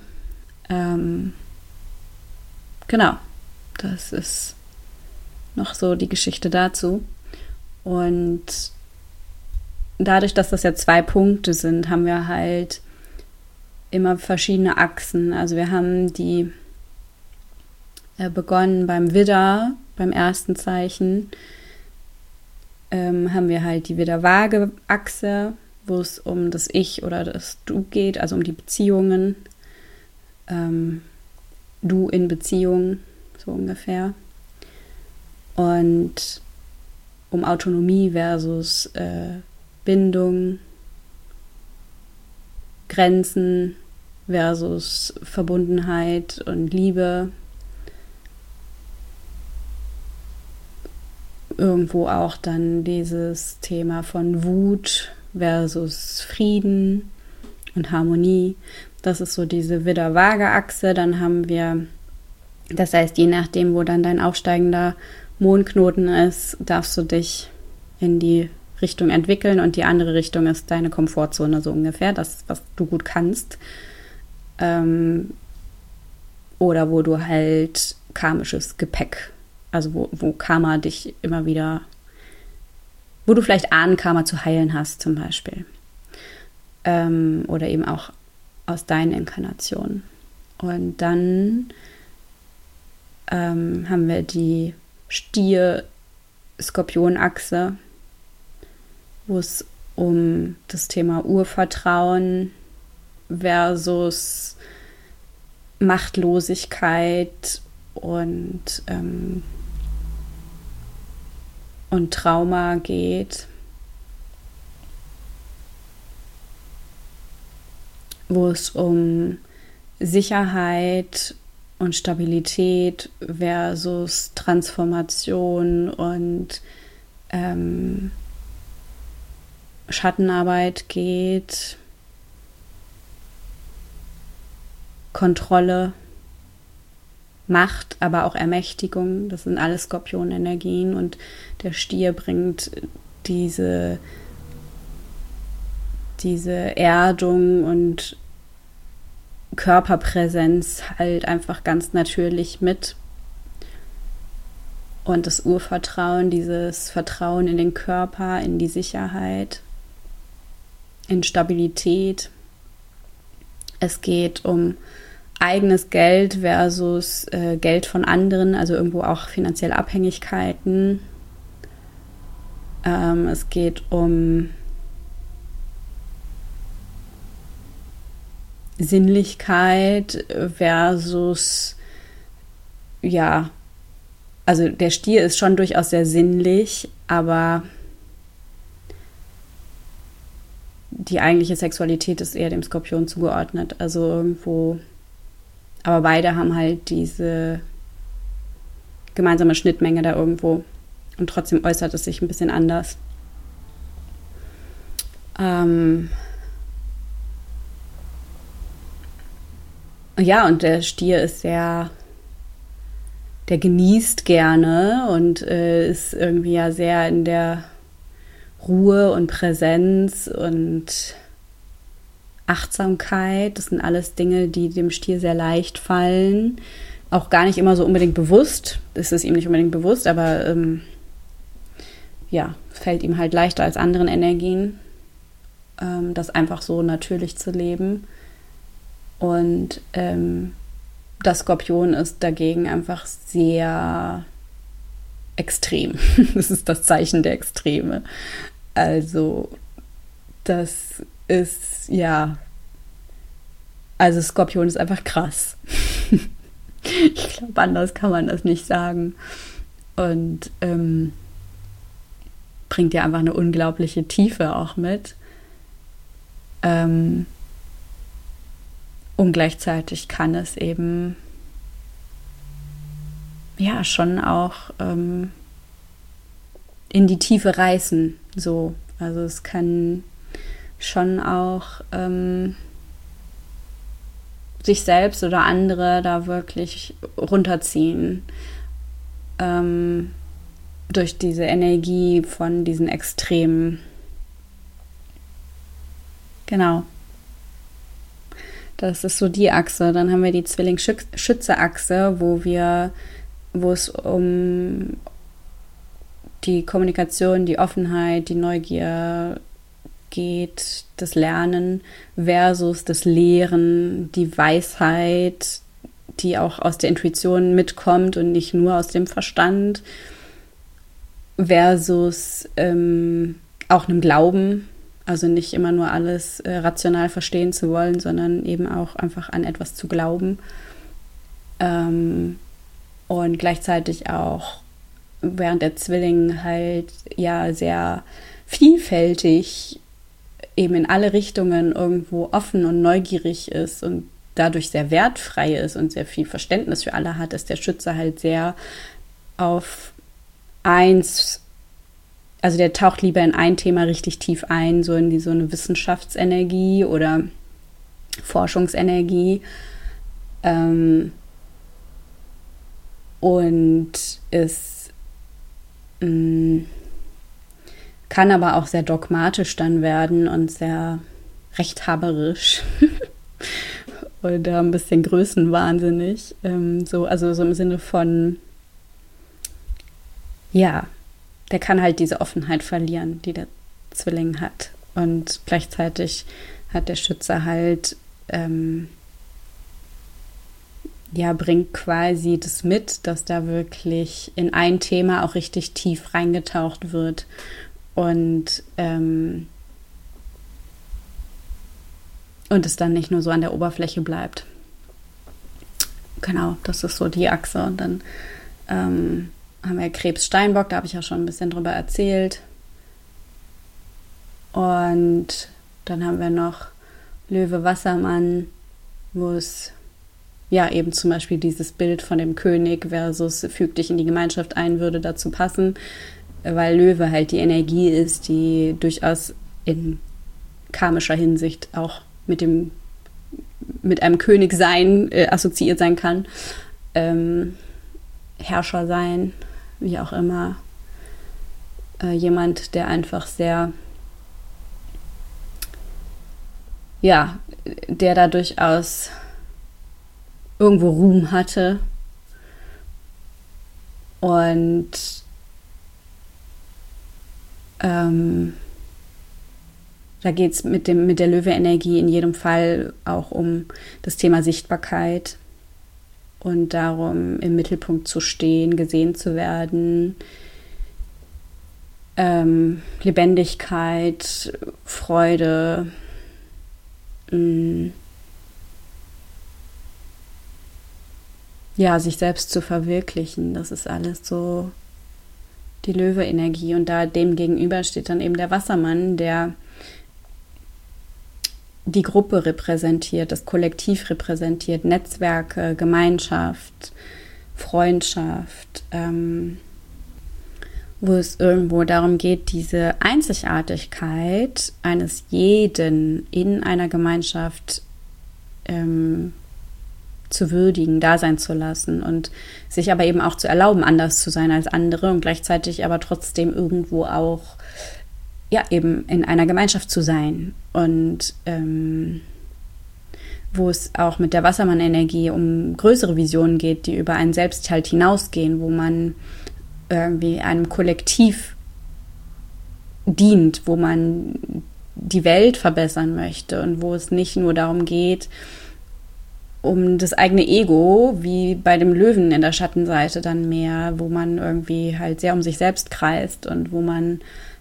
Genau, das ist noch so die Geschichte dazu. Und dadurch, dass das ja 2 Punkte sind, haben wir halt immer verschiedene Achsen. Also wir haben die begonnen beim Widder, beim ersten Zeichen, haben wir halt die Widder-Waage-Achse, wo es um das Ich oder das Du geht, also um die Beziehungen. Du in Beziehung, so ungefähr. Und um Autonomie versus Bindung, Grenzen versus Verbundenheit und Liebe. Irgendwo auch dann dieses Thema von Wut versus Frieden und Harmonie. Das ist so diese Widder-Waage-Achse. Dann haben wir, das heißt, je nachdem, wo dann dein aufsteigender Mondknoten ist, darfst du dich in die Richtung entwickeln und die andere Richtung ist deine Komfortzone, so ungefähr, das, was du gut kannst. Oder wo du halt karmisches Gepäck, also wo Karma dich immer wieder, wo du vielleicht Ahnenkarma zu heilen hast zum Beispiel. Oder eben auch aus deinen Inkarnationen. Und dann haben wir die Stier-Skorpion-Achse, wo es um das Thema Urvertrauen versus Machtlosigkeit und Trauma geht, wo es um Sicherheit und Stabilität versus Transformation und Schattenarbeit geht, Kontrolle, Macht, aber auch Ermächtigung. Das sind alles Skorpionenergien und der Stier bringt diese Erdung und Körperpräsenz halt einfach ganz natürlich mit. Und das Urvertrauen, dieses Vertrauen in den Körper, in die Sicherheit, in Stabilität. Es geht um eigenes Geld versus Geld von anderen, also irgendwo auch finanzielle Abhängigkeiten. Es geht um Sinnlichkeit versus, ja, also der Stier ist schon durchaus sehr sinnlich, aber die eigentliche Sexualität ist eher dem Skorpion zugeordnet. Also irgendwo, aber beide haben halt diese gemeinsame Schnittmenge da irgendwo und trotzdem äußert es sich ein bisschen anders. Ja, und der Stier ist sehr, der genießt gerne und ist irgendwie ja sehr in der Ruhe und Präsenz und Achtsamkeit. Das sind alles Dinge, die dem Stier sehr leicht fallen. Auch gar nicht immer so unbedingt bewusst. Es ist ihm nicht unbedingt bewusst, aber fällt ihm halt leichter als anderen Energien, das einfach so natürlich zu leben. Und das Skorpion ist dagegen einfach sehr extrem. Das ist das Zeichen der Extreme. Also das ist, also Skorpion ist einfach krass. Ich glaube, anders kann man das nicht sagen. Und bringt ja einfach eine unglaubliche Tiefe auch mit. Und gleichzeitig kann es eben schon auch in die Tiefe reißen. So. Also es kann schon auch sich selbst oder andere da wirklich runterziehen. Durch diese Energie von diesen Extremen. Genau. Das ist so die Achse. Dann haben wir die Zwilling-Schütze-Achse, wo es um die Kommunikation, die Offenheit, die Neugier geht, das Lernen versus das Lehren, die Weisheit, die auch aus der Intuition mitkommt und nicht nur aus dem Verstand, versus auch einem Glauben, also nicht immer nur alles rational verstehen zu wollen, sondern eben auch einfach an etwas zu glauben. Und gleichzeitig auch, während der Zwilling halt sehr vielfältig eben in alle Richtungen irgendwo offen und neugierig ist und dadurch sehr wertfrei ist und sehr viel Verständnis für alle hat, ist der Schütze halt sehr auf eins, also der taucht lieber in ein Thema richtig tief ein, so in so eine Wissenschaftsenergie oder Forschungsenergie. Und es kann aber auch sehr dogmatisch dann werden und sehr rechthaberisch oder ein bisschen größenwahnsinnig. Also so im Sinne von, der kann halt diese Offenheit verlieren, die der Zwilling hat. Und gleichzeitig hat der Schütze halt, bringt quasi das mit, dass da wirklich in ein Thema auch richtig tief reingetaucht wird und es dann nicht nur so an der Oberfläche bleibt. Genau, das ist so die Achse. Und dann haben wir Krebs-Steinbock, da habe ich ja schon ein bisschen drüber erzählt. Und dann haben wir noch Löwe-Wassermann, wo es eben zum Beispiel dieses Bild von dem König versus füg dich in die Gemeinschaft ein, würde dazu passen, weil Löwe halt die Energie ist, die durchaus in karmischer Hinsicht auch mit einem Königsein assoziiert sein kann. Herrscher sein, wie auch immer. Jemand, der einfach sehr, der da durchaus irgendwo Ruhm hatte. Und da geht es mit der Löwe-Energie in jedem Fall auch um das Thema Sichtbarkeit und darum, im Mittelpunkt zu stehen, gesehen zu werden, Lebendigkeit, Freude, sich selbst zu verwirklichen. Das ist alles so die Löwe-Energie. Und da dem gegenüber steht dann eben der Wassermann, der die Gruppe repräsentiert, das Kollektiv repräsentiert, Netzwerke, Gemeinschaft, Freundschaft, wo es irgendwo darum geht, diese Einzigartigkeit eines jeden in einer Gemeinschaft zu würdigen, da sein zu lassen und sich aber eben auch zu erlauben, anders zu sein als andere und gleichzeitig aber trotzdem irgendwo auch eben in einer Gemeinschaft zu sein und wo es auch mit der Wassermann-Energie um größere Visionen geht, die über einen selbst halt hinausgehen, wo man irgendwie einem Kollektiv dient, wo man die Welt verbessern möchte und wo es nicht nur darum geht, um das eigene Ego, wie bei dem Löwen in der Schattenseite dann mehr, wo man irgendwie halt sehr um sich selbst kreist und wo man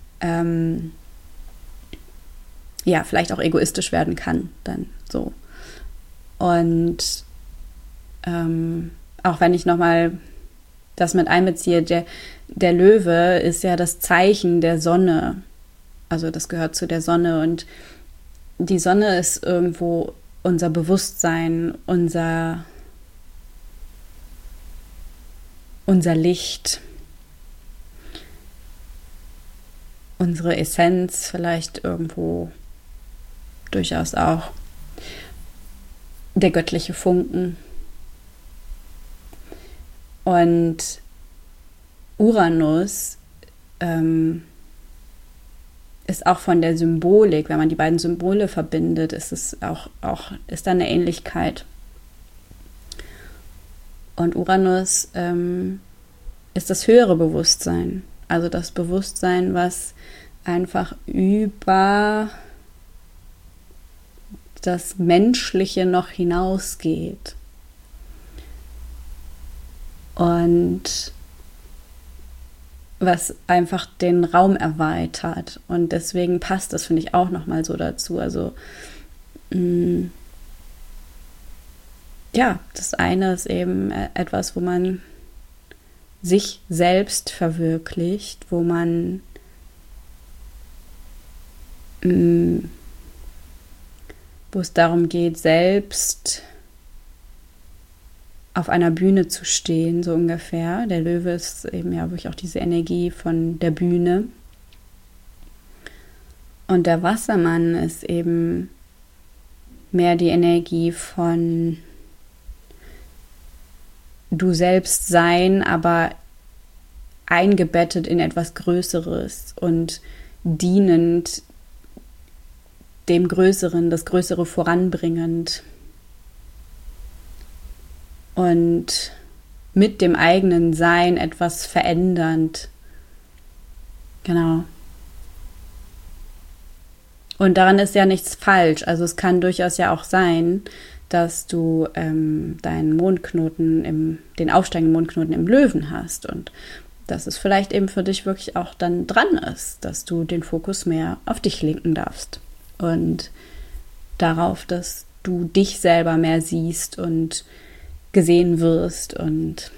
vielleicht auch egoistisch werden kann, dann so. Und auch wenn ich nochmal das mit einbeziehe, der Löwe ist ja das Zeichen der Sonne. Also das gehört zu der Sonne und die Sonne ist irgendwo unser Bewusstsein, unser Licht, unsere Essenz vielleicht irgendwo durchaus auch, der göttliche Funken. Und Uranus ist auch von der Symbolik, wenn man die beiden Symbole verbindet, ist es ist da eine Ähnlichkeit. Und Uranus ist das höhere Bewusstsein, also das Bewusstsein, was einfach über das Menschliche noch hinausgeht. Und was einfach den Raum erweitert. Und deswegen passt das, finde ich, auch nochmal so dazu. Also, das eine ist eben etwas, wo man sich selbst verwirklicht, wo man wo es darum geht, selbst auf einer Bühne zu stehen, so ungefähr. Der Löwe ist eben ja wirklich auch diese Energie von der Bühne. Und der Wassermann ist eben mehr die Energie von du selbst sein, aber eingebettet in etwas Größeres und dienend dem Größeren, das Größere voranbringend. Und mit dem eigenen Sein etwas verändernd. Genau. Und daran ist ja nichts falsch. Also es kann durchaus ja auch sein, dass du deinen Mondknoten, den aufsteigenden Mondknoten im Löwen hast. Und dass es vielleicht eben für dich wirklich auch dann dran ist, dass du den Fokus mehr auf dich lenken darfst. Und darauf, dass du dich selber mehr siehst und gesehen wirst und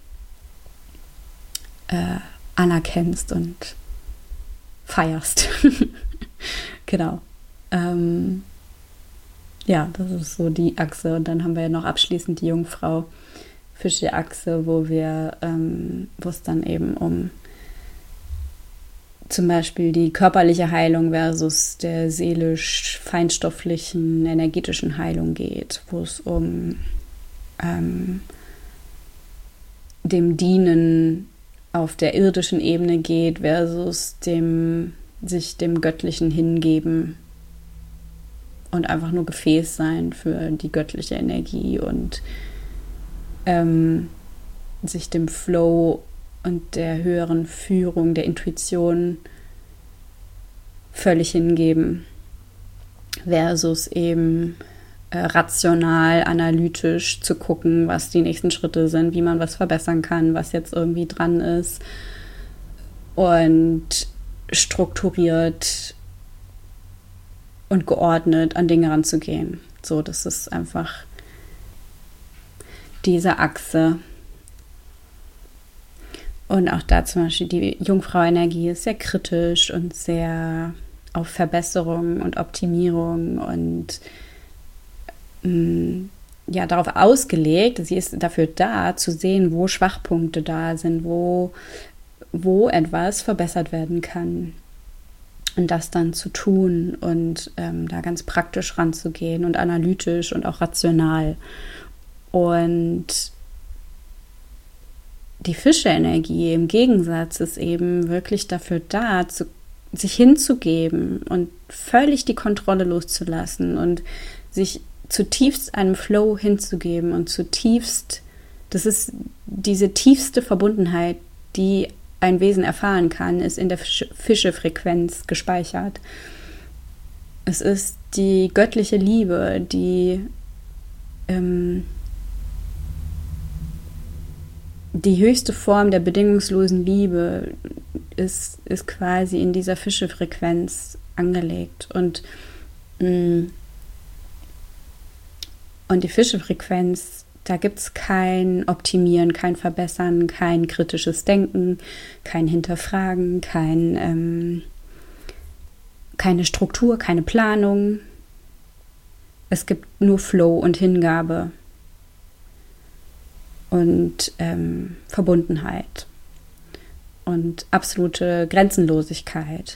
anerkennst und feierst. Genau. Das ist so die Achse. Und dann haben wir ja noch abschließend die Jungfrau Fische-Achse, wo es dann eben um zum Beispiel die körperliche Heilung versus der seelisch-feinstofflichen, energetischen Heilung geht, wo es um dem Dienen auf der irdischen Ebene geht versus sich dem Göttlichen hingeben und einfach nur Gefäß sein für die göttliche Energie und sich dem Flow und der höheren Führung, der Intuition völlig hingeben versus eben rational, analytisch zu gucken, was die nächsten Schritte sind, wie man was verbessern kann, was jetzt irgendwie dran ist und strukturiert und geordnet an Dinge ranzugehen. So, das ist einfach diese Achse. Und auch da zum Beispiel die Jungfrau-Energie ist sehr kritisch und sehr auf Verbesserung und Optimierung und darauf ausgelegt. Sie ist dafür da, zu sehen, wo Schwachpunkte da sind, wo etwas verbessert werden kann. Und das dann zu tun und da ganz praktisch ranzugehen und analytisch und auch rational. Und die Fische-Energie im Gegensatz ist eben wirklich dafür da, sich hinzugeben und völlig die Kontrolle loszulassen und sich zutiefst einem Flow hinzugeben und zutiefst, das ist diese tiefste Verbundenheit, die ein Wesen erfahren kann, ist in der Fischefrequenz gespeichert. Es ist die göttliche Liebe, die höchste Form der bedingungslosen Liebe ist quasi in dieser Fischefrequenz angelegt. Und die Fischefrequenz, da gibt es kein Optimieren, kein Verbessern, kein kritisches Denken, kein Hinterfragen, keine Struktur, keine Planung. Es gibt nur Flow und Hingabe und Verbundenheit und absolute Grenzenlosigkeit.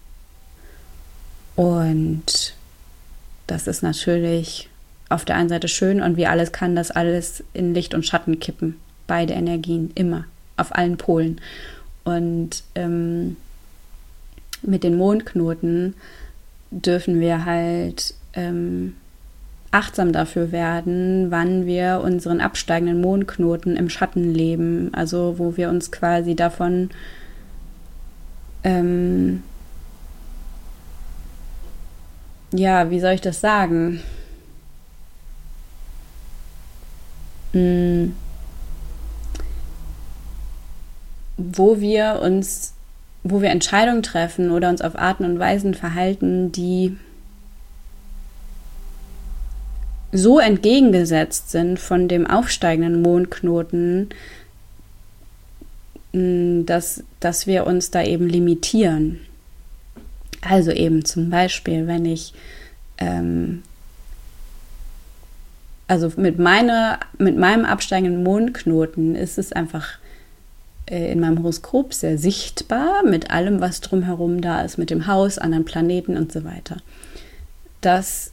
Und das ist natürlich auf der einen Seite schön und wie alles kann das alles in Licht und Schatten kippen. Beide Energien, immer, auf allen Polen. Und mit den Mondknoten dürfen wir halt achtsam dafür werden, wann wir unseren absteigenden Mondknoten im Schatten leben, also wo wir uns quasi davon wie soll ich das sagen? Wo wir Entscheidungen treffen oder uns auf Arten und Weisen verhalten, die so entgegengesetzt sind von dem aufsteigenden Mondknoten, dass wir uns da eben limitieren. Also eben zum Beispiel, wenn ich also mit meinem absteigenden Mondknoten ist es einfach in meinem Horoskop sehr sichtbar, mit allem, was drumherum da ist, mit dem Haus, anderen Planeten und so weiter. Dass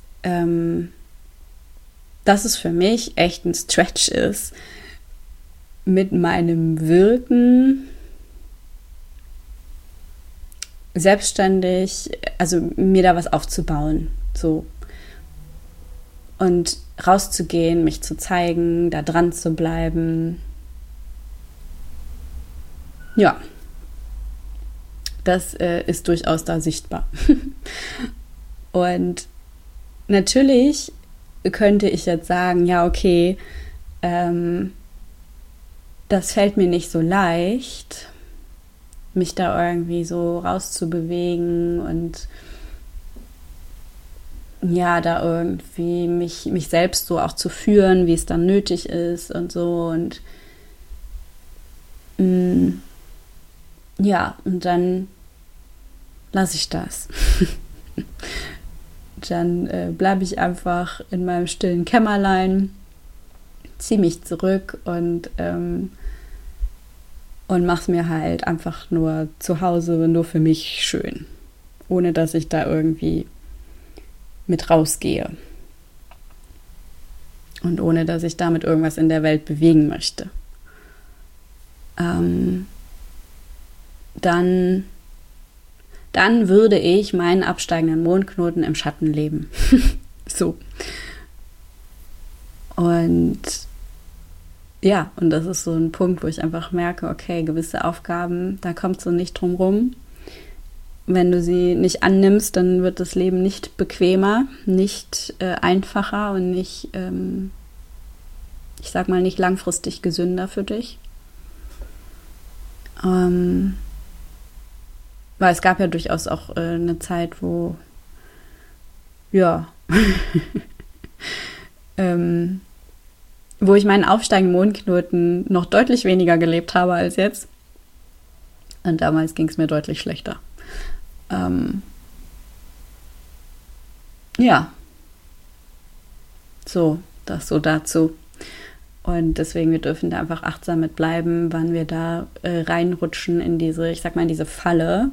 es für mich echt ein Stretch ist, mit meinem Wirken selbstständig, also mir da was aufzubauen, so. Und rauszugehen, mich zu zeigen, da dran zu bleiben. Ja, das ist durchaus da sichtbar. Und natürlich könnte ich jetzt sagen, ja, okay, das fällt mir nicht so leicht, mich da irgendwie so rauszubewegen und ja, da irgendwie mich selbst so auch zu führen, wie es dann nötig ist und so. Und ja, und dann lasse ich das. Dann bleibe ich einfach in meinem stillen Kämmerlein, ziehe mich zurück und mache es mir halt einfach nur zu Hause, nur für mich schön. Ohne dass ich da irgendwie mit rausgehe. Und ohne dass ich damit irgendwas in der Welt bewegen möchte. Dann würde ich meinen absteigenden Mondknoten im Schatten leben. So. Und ja, und das ist so ein Punkt, wo ich einfach merke, okay, gewisse Aufgaben, da kommt so nicht drum rum. Wenn du sie nicht annimmst, dann wird das Leben nicht bequemer, nicht einfacher und nicht, ich sag mal, nicht langfristig gesünder für dich. Weil es gab ja durchaus auch eine Zeit, wo ja wo ich meinen aufsteigenden Mondknoten noch deutlich weniger gelebt habe als jetzt. Und damals ging es mir deutlich schlechter. Ja, so, das so dazu. Und deswegen, wir dürfen da einfach achtsam mit bleiben, wann wir da reinrutschen in diese, ich sag mal, in diese Falle.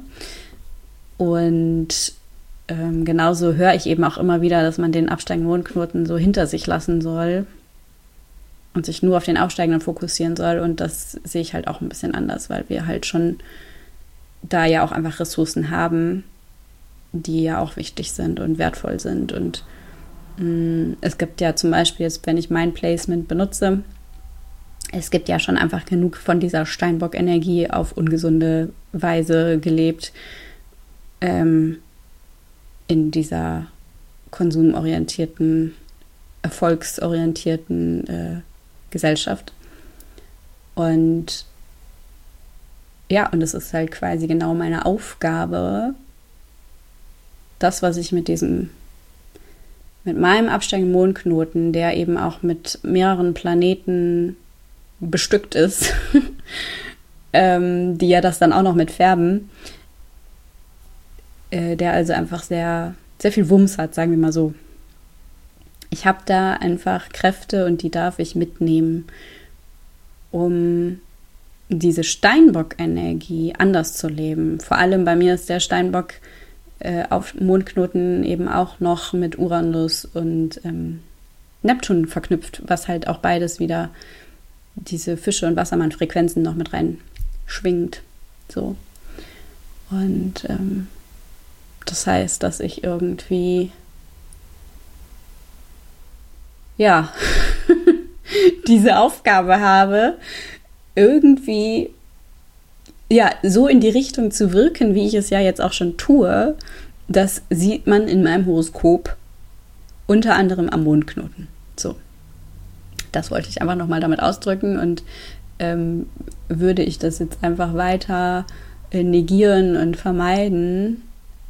Und genauso höre ich eben auch immer wieder, dass man den absteigenden Mondknoten so hinter sich lassen soll und sich nur auf den aufsteigenden fokussieren soll. Und das sehe ich halt auch ein bisschen anders, weil wir halt schon da ja auch einfach Ressourcen haben, die ja auch wichtig sind und wertvoll sind. Und Es gibt ja zum Beispiel jetzt, wenn ich mein Placement benutze, es gibt ja schon einfach genug von dieser Steinbock-Energie auf ungesunde Weise gelebt, in dieser konsumorientierten, erfolgsorientierten Gesellschaft. Und ja, und es ist halt quasi genau meine Aufgabe, das, was ich mit meinem absteigenden Mondknoten, der eben auch mit mehreren Planeten bestückt ist, die ja das dann auch noch mit färben, der also einfach sehr, sehr viel Wumms hat, sagen wir mal so. Ich habe da einfach Kräfte und die darf ich mitnehmen, um diese Steinbock-Energie anders zu leben. Vor allem bei mir ist der Steinbock auf Mondknoten eben auch noch mit Uranus und Neptun verknüpft, was halt auch beides wieder diese Fische- und Wassermann-Frequenzen noch mit rein schwingt. So. Und das heißt, dass ich irgendwie ja diese Aufgabe habe, irgendwie ja so in die Richtung zu wirken, wie ich es ja jetzt auch schon tue. Das sieht man in meinem Horoskop unter anderem am Mondknoten. So, das wollte ich einfach nochmal damit ausdrücken und würde ich das jetzt einfach weiter negieren und vermeiden,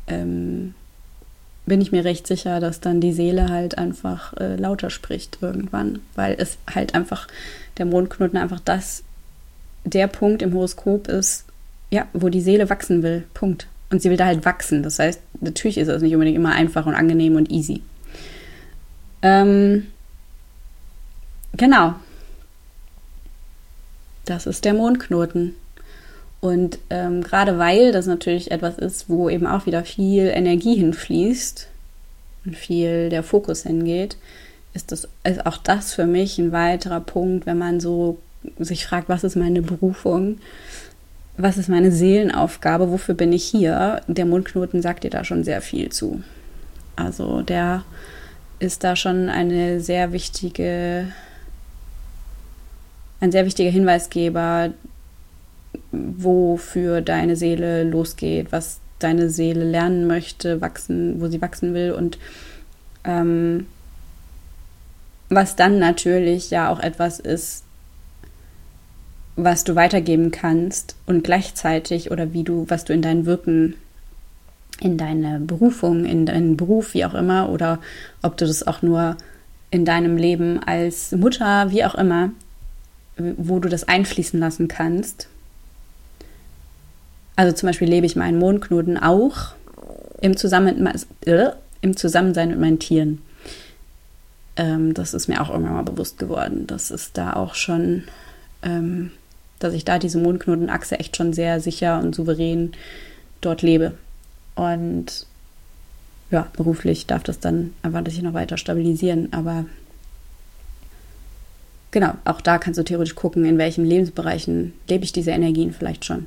bin ich mir recht sicher, dass dann die Seele halt einfach lauter spricht irgendwann, weil es halt einfach, der Mondknoten einfach der Punkt im Horoskop ist, ja, wo die Seele wachsen will, Punkt. Und sie will da halt wachsen, das heißt, natürlich ist es nicht unbedingt immer einfach und angenehm und easy. Genau. Das ist der Mondknoten. Und gerade weil das natürlich etwas ist, wo eben auch wieder viel Energie hinfließt und viel der Fokus hingeht, ist auch das für mich ein weiterer Punkt, wenn man so sich fragt, was ist meine Berufung, was ist meine Seelenaufgabe, wofür bin ich hier? Der Mondknoten sagt dir da schon sehr viel zu. Also der ist da schon ein sehr wichtiger Hinweisgeber, wofür deine Seele losgeht, was deine Seele lernen möchte, wo sie wachsen will und was dann natürlich ja auch etwas ist, was du weitergeben kannst und gleichzeitig oder was du in dein Wirken, in deine Berufung, in deinen Beruf, wie auch immer, oder ob du das auch nur in deinem Leben als Mutter, wie auch immer, wo du das einfließen lassen kannst. Also zum Beispiel lebe ich meinen Mondknoten auch im Zusammensein mit meinen Tieren. Das ist mir auch irgendwann mal bewusst geworden. Das ist da auch schon, dass ich da diese Mondknotenachse echt schon sehr sicher und souverän dort lebe. Und ja, beruflich darf das dann einfach sich noch weiter stabilisieren. Aber genau, auch da kannst du theoretisch gucken, in welchen Lebensbereichen lebe ich diese Energien vielleicht schon.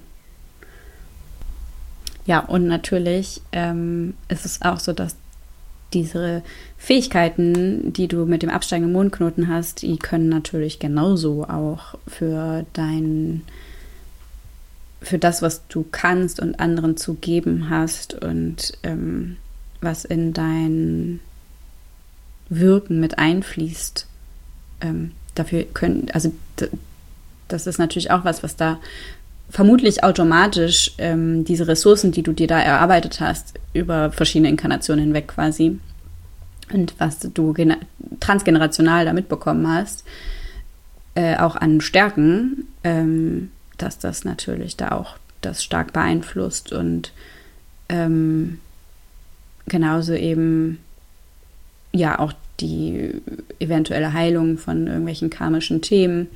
Ja, und natürlich ist es auch so, dass diese Fähigkeiten, die du mit dem absteigenden Mondknoten hast, die können natürlich genauso auch für das, was du kannst und anderen zu geben hast und was in dein Wirken mit einfließt, das ist natürlich auch was da vermutlich automatisch diese Ressourcen, die du dir da erarbeitet hast, über verschiedene Inkarnationen hinweg quasi und was du transgenerational da mitbekommen hast, auch an Stärken, dass das natürlich da auch das stark beeinflusst und genauso eben ja auch die eventuelle Heilung von irgendwelchen karmischen Themen,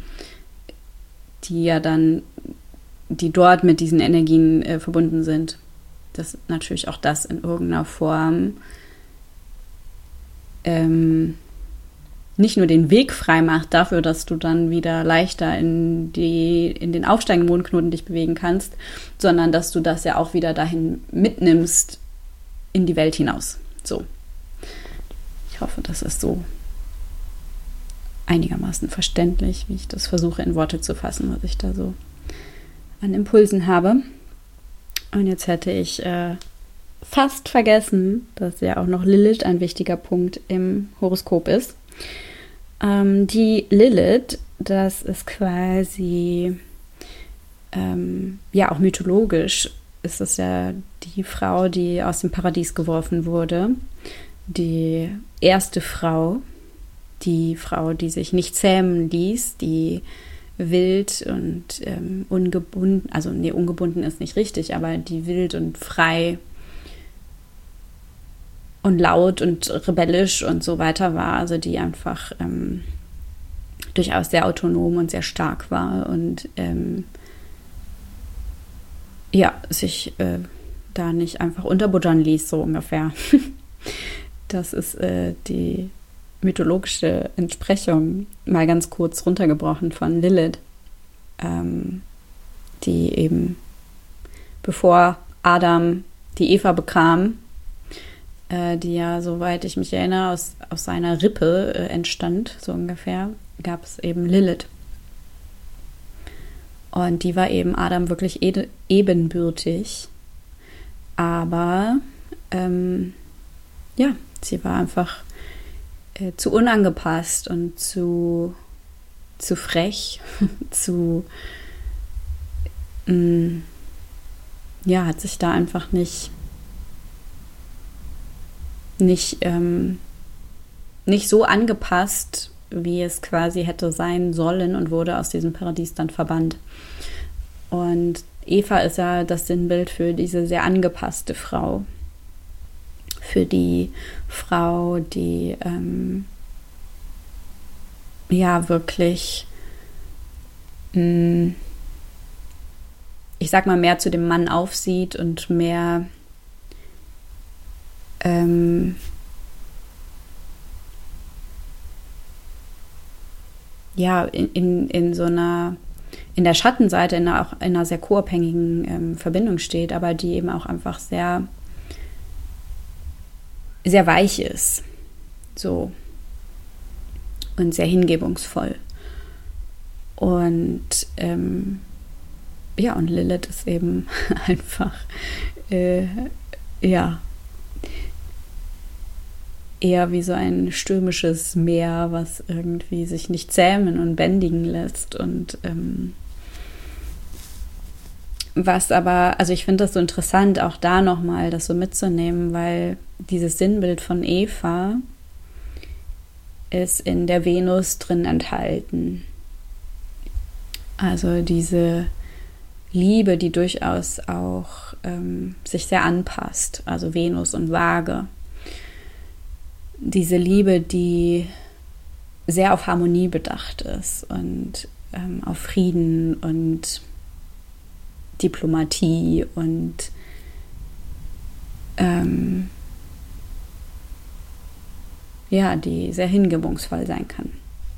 die dort mit diesen Energien verbunden sind, dass natürlich auch das in irgendeiner Form nicht nur den Weg frei macht dafür, dass du dann wieder leichter in den aufsteigenden Mondknoten dich bewegen kannst, sondern dass du das ja auch wieder dahin mitnimmst in die Welt hinaus. So. Ich Ich hoffe, das ist so einigermaßen verständlich, wie ich das versuche in Worte zu fassen, was ich da so an Impulsen habe. Und jetzt hätte ich fast vergessen, dass ja auch noch Lilith ein wichtiger Punkt im Horoskop ist. Die Lilith, das ist quasi, ja auch mythologisch, ist es ja die Frau, die aus dem Paradies geworfen wurde. Die erste Frau, die Frau, die sich nicht zähmen ließ, die wild und ungebunden, also nee, ungebunden ist nicht richtig, aber die wild und frei und laut und rebellisch und so weiter war, also die einfach durchaus sehr autonom und sehr stark war und ja, sich da nicht einfach unterbuttern ließ, so ungefähr. Das ist die mythologische Entsprechung, mal ganz kurz runtergebrochen von Lilith, die eben, bevor Adam die Eva bekam, die ja, soweit ich mich erinnere, aus seiner Rippe entstand, so ungefähr, gab es eben Lilith. Und die war eben Adam wirklich ebenbürtig. Aber ja, sie war einfach zu unangepasst und zu frech, ja, hat sich da einfach nicht so angepasst, wie es quasi hätte sein sollen und wurde aus diesem Paradies dann verbannt. Und Eva ist ja das Sinnbild für diese sehr angepasste Frau. Für die Frau, die ja wirklich, ich sag mal, mehr zu dem Mann aufsieht und mehr ja, in so einer, in der Schattenseite, in einer sehr co-abhängigen Verbindung steht, aber die eben auch einfach sehr, sehr weich ist. So. Und sehr hingebungsvoll. Und ja, und Lilith ist eben einfach ja, eher wie so ein stürmisches Meer, was irgendwie sich nicht zähmen und bändigen lässt. Und was aber, also ich finde das so interessant, auch da nochmal das so mitzunehmen, weil dieses Sinnbild von Eva ist in der Venus drin enthalten. Also diese Liebe, die durchaus auch sich sehr anpasst, also Venus und Waage. Diese Liebe, die sehr auf Harmonie bedacht ist und auf Frieden und Diplomatie und ja, die sehr hingebungsvoll sein kann.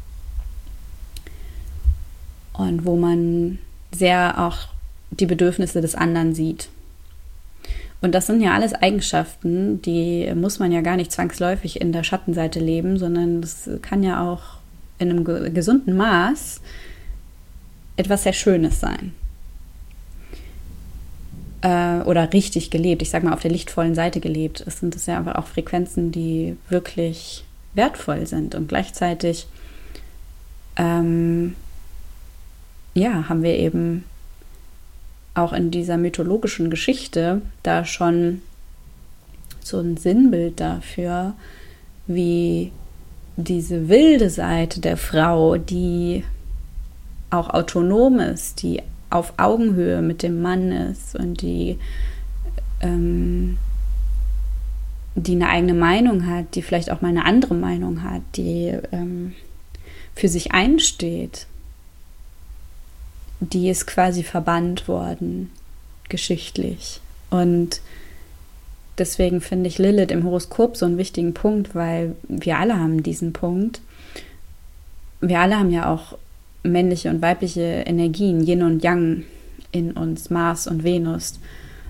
Und wo man sehr auch die Bedürfnisse des anderen sieht. Und das sind ja alles Eigenschaften, die muss man ja gar nicht zwangsläufig in der Schattenseite leben, sondern das kann ja auch in einem gesunden Maß etwas sehr Schönes sein. Oder richtig gelebt, ich sage mal auf der lichtvollen Seite gelebt. Es sind das ja aber auch Frequenzen, die wirklich wertvoll sind. Und gleichzeitig ja, haben wir eben auch in dieser mythologischen Geschichte da schon so ein Sinnbild dafür, wie diese wilde Seite der Frau, die auch autonom ist, die auf Augenhöhe mit dem Mann ist und die eine eigene Meinung hat, die vielleicht auch mal eine andere Meinung hat, die für sich einsteht, die ist quasi verbannt worden, geschichtlich. Und deswegen finde ich Lilith im Horoskop so einen wichtigen Punkt, weil wir alle haben diesen Punkt. Wir alle haben ja auch männliche und weibliche Energien, Yin und Yang in uns, Mars und Venus.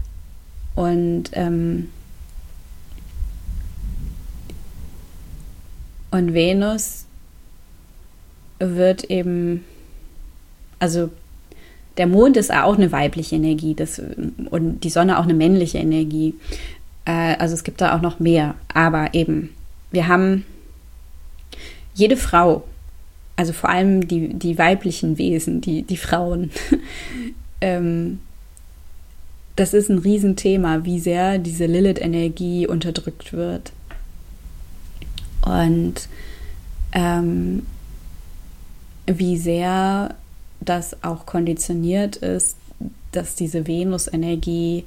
Und Und Venus wird eben, also der Mond ist auch eine weibliche Energie und die Sonne auch eine männliche Energie. Also es gibt da auch noch mehr. Aber eben, wir haben jede Frau, also vor allem die weiblichen Wesen, die Frauen, das ist ein Riesenthema, wie sehr diese Lilith-Energie unterdrückt wird. Und wie sehr das auch konditioniert ist, dass diese Venus-Energie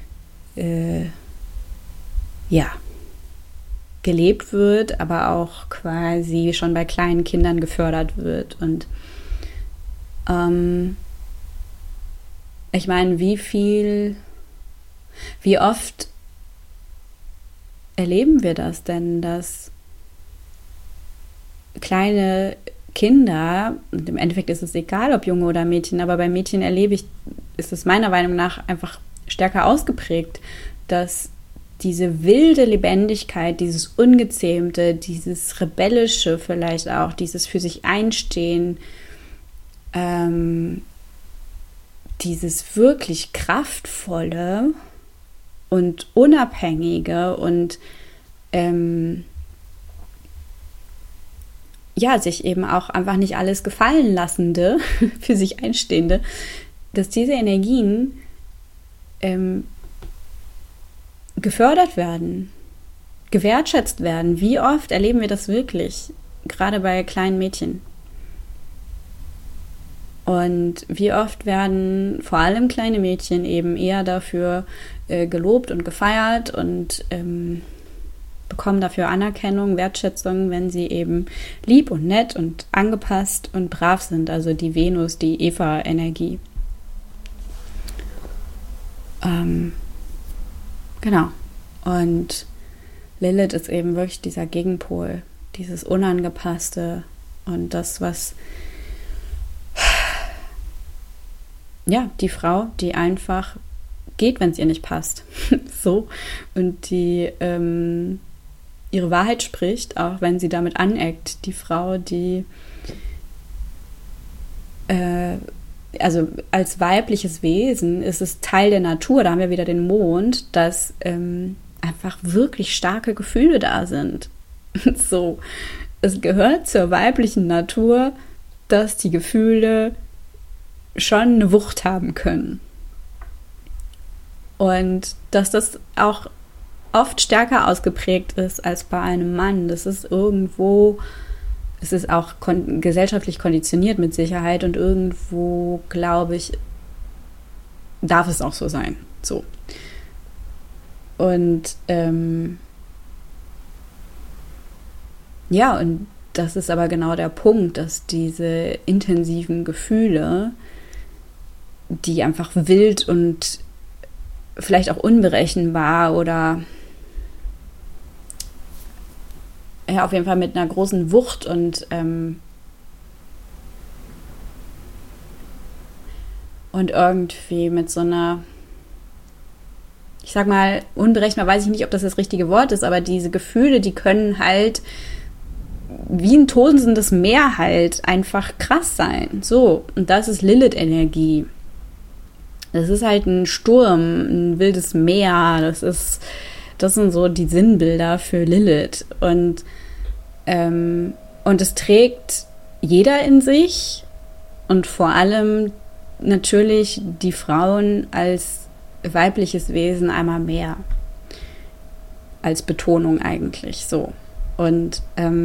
gelebt wird, aber auch quasi schon bei kleinen Kindern gefördert wird. Und ich meine, wie oft erleben wir das denn, dass kleine Kinder, und im Endeffekt ist es egal, ob Junge oder Mädchen, aber bei Mädchen ist es meiner Meinung nach einfach stärker ausgeprägt, dass diese wilde Lebendigkeit, dieses Ungezähmte, dieses Rebellische vielleicht auch, dieses für sich Einstehen, dieses wirklich Kraftvolle und Unabhängige und sich eben auch einfach nicht alles gefallen lassende, für sich Einstehende, dass diese Energien gefördert werden, gewertschätzt werden. Wie oft erleben wir das wirklich, gerade bei kleinen Mädchen? Und wie oft werden vor allem kleine Mädchen eben eher dafür gelobt und gefeiert und bekommen dafür Anerkennung, Wertschätzung, wenn sie eben lieb und nett und angepasst und brav sind. Also die Venus, die Eva-Energie. Genau. Und Lilith ist eben wirklich dieser Gegenpol, dieses Unangepasste und das, was die Frau, die einfach geht, wenn es ihr nicht passt. So. Und die ihre Wahrheit spricht, auch wenn sie damit aneckt. Die Frau, die also als weibliches Wesen ist es Teil der Natur, da haben wir wieder den Mond, dass einfach wirklich starke Gefühle da sind. So. Es gehört zur weiblichen Natur, dass die Gefühle schon eine Wucht haben können. Und dass das auch oft stärker ausgeprägt ist als bei einem Mann. Das ist irgendwo, es ist auch gesellschaftlich konditioniert mit Sicherheit und irgendwo, glaube ich, darf es auch so sein. So. Und und das ist aber genau der Punkt, dass diese intensiven Gefühle, die einfach wild und vielleicht auch unberechenbar oder auf jeden Fall mit einer großen Wucht und irgendwie mit so einer, ich sag mal, unberechenbar, weiß ich nicht, ob das das richtige Wort ist, aber diese Gefühle, die können halt wie ein tosendes Meer halt einfach krass sein. So, und das ist Lilith-Energie. Das ist halt ein Sturm, ein wildes Meer, das sind so die Sinnbilder für Lilith. Und es trägt jeder in sich und vor allem natürlich die Frauen als weibliches Wesen einmal mehr. Als Betonung eigentlich so. Und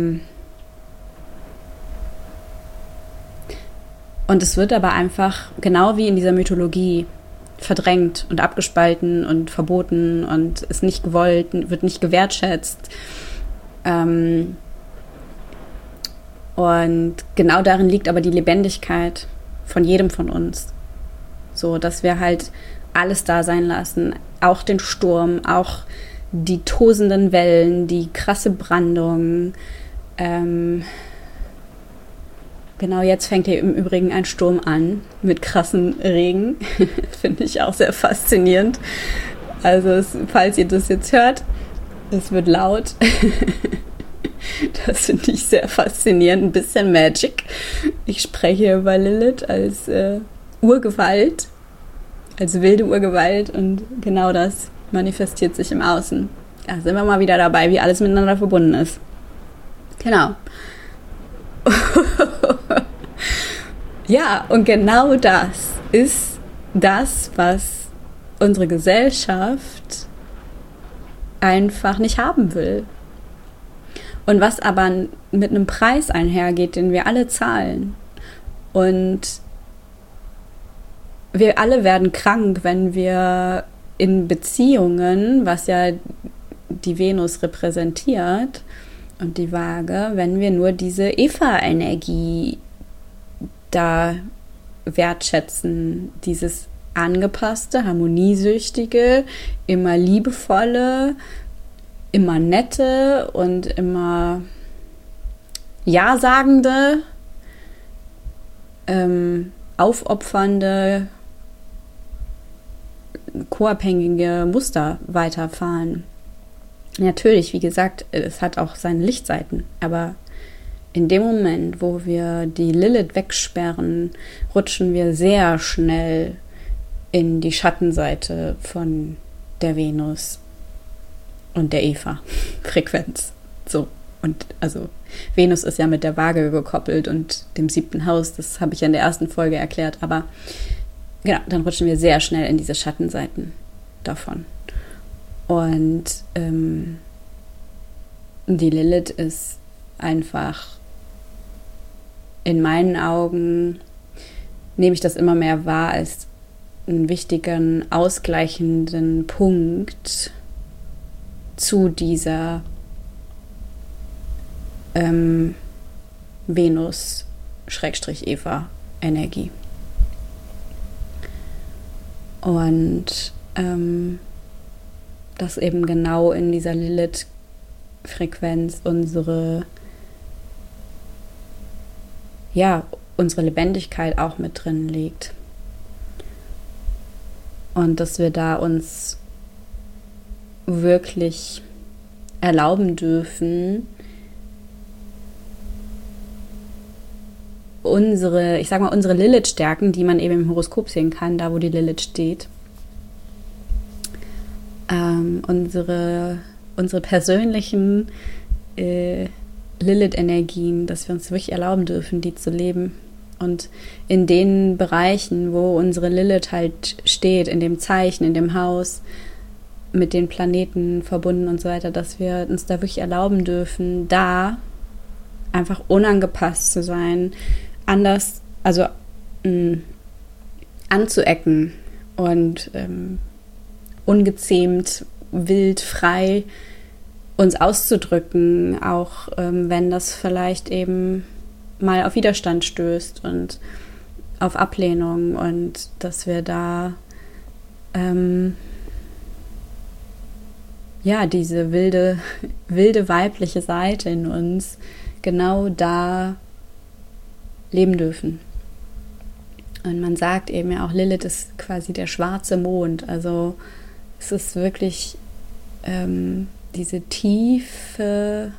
es wird aber einfach, genau wie in dieser Mythologie, verdrängt und abgespalten und verboten und ist nicht gewollt, wird nicht gewertschätzt. Und genau darin liegt aber die Lebendigkeit von jedem von uns. So, dass wir halt alles da sein lassen, auch den Sturm, auch die tosenden Wellen, die krasse Brandung. Genau, jetzt fängt hier im Übrigen ein Sturm an mit krassem Regen. Finde ich auch sehr faszinierend. Also falls ihr das jetzt hört, es wird laut. Das finde ich sehr faszinierend, ein bisschen Magic. Ich spreche über Lilith als Urgewalt, als wilde Urgewalt und genau das manifestiert sich im Außen. Da sind wir mal wieder dabei, wie alles miteinander verbunden ist. Genau. Ja, und genau das ist das, was unsere Gesellschaft einfach nicht haben will. Und was aber mit einem Preis einhergeht, den wir alle zahlen. Und wir alle werden krank, wenn wir in Beziehungen, was ja die Venus repräsentiert und die Waage, wenn wir nur diese Eva-Energie da wertschätzen, dieses angepasste, harmoniesüchtige, immer liebevolle, immer nette und immer ja-sagende, aufopfernde, co-abhängige Muster weiterfahren. Natürlich, wie gesagt, es hat auch seine Lichtseiten, aber in dem Moment, wo wir die Lilith wegsperren, rutschen wir sehr schnell in die Schattenseite von der Venus und der Eva-Frequenz. So. Und also Venus ist ja mit der Waage gekoppelt und dem 7. Haus, das habe ich ja in der ersten Folge erklärt, aber genau, dann rutschen wir sehr schnell in diese Schattenseiten davon. Und die Lilith ist einfach, in meinen Augen, nehme ich das immer mehr wahr als einen wichtigen, ausgleichenden Punkt zu dieser Venus-Eva-Energie. Und dass eben genau in dieser Lilith-Frequenz unsere Lebendigkeit auch mit drin liegt. Und dass wir da uns wirklich erlauben dürfen, unsere Lilith-Stärken, die man eben im Horoskop sehen kann, da wo die Lilith steht, unsere persönlichen Lilith-Energien, dass wir uns wirklich erlauben dürfen, die zu leben. Und in den Bereichen, wo unsere Lilith halt steht, in dem Zeichen, in dem Haus, mit den Planeten verbunden und so weiter, dass wir uns da wirklich erlauben dürfen, da einfach unangepasst zu sein, anders, also anzuecken und ungezähmt, wild, frei uns auszudrücken, auch wenn das vielleicht eben mal auf Widerstand stößt und auf Ablehnung, und dass wir da diese wilde weibliche Seite in uns genau da leben dürfen. Und man sagt eben ja auch, Lilith ist quasi der schwarze Mond. Also es ist wirklich diese tiefe,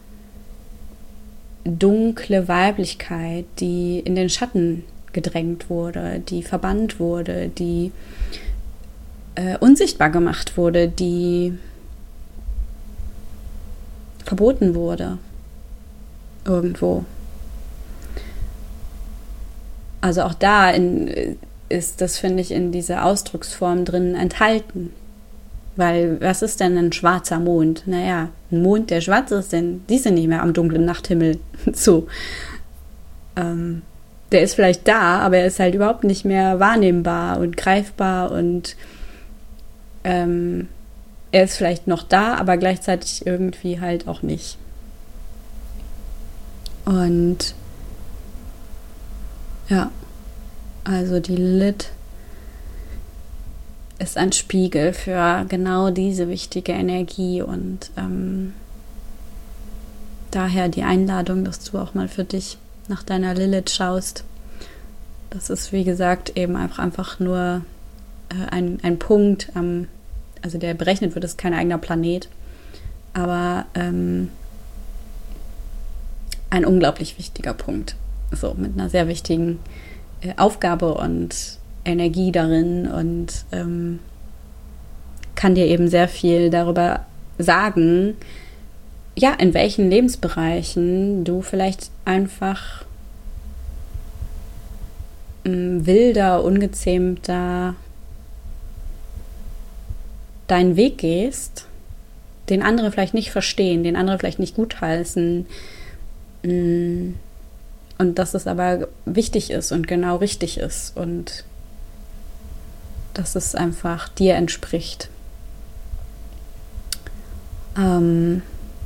dunkle Weiblichkeit, die in den Schatten gedrängt wurde, die verbannt wurde, die unsichtbar gemacht wurde, die verboten wurde irgendwo. Also auch da ist das, finde ich, in dieser Ausdrucksform drin enthalten. Weil, was ist denn ein schwarzer Mond? Naja, ein Mond, der schwarz ist, denn die sind nicht mehr am dunklen Nachthimmel. So. Der ist vielleicht da, aber er ist halt überhaupt nicht mehr wahrnehmbar und greifbar, und er ist vielleicht noch da, aber gleichzeitig irgendwie halt auch nicht. Und ja, also die Lilith ist ein Spiegel für genau diese wichtige Energie, und daher die Einladung, dass du auch mal für dich nach deiner Lilith schaust. Das ist, wie gesagt, eben einfach nur ein Punkt, also der berechnet wird, ist kein eigener Planet, aber ein unglaublich wichtiger Punkt. So, mit einer sehr wichtigen Aufgabe und Energie darin und kann dir eben sehr viel darüber sagen, ja, in welchen Lebensbereichen du vielleicht einfach wilder, ungezähmter deinen Weg gehst, den andere vielleicht nicht verstehen, den andere vielleicht nicht gutheißen, und dass es aber wichtig ist und genau richtig ist und dass es einfach dir entspricht. Und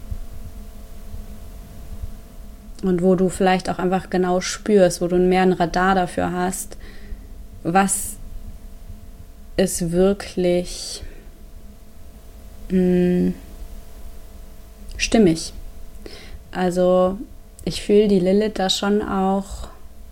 wo du vielleicht auch einfach genau spürst, wo du mehr ein Radar dafür hast, was ist wirklich stimmig. Also ich fühle die Lilith da schon auch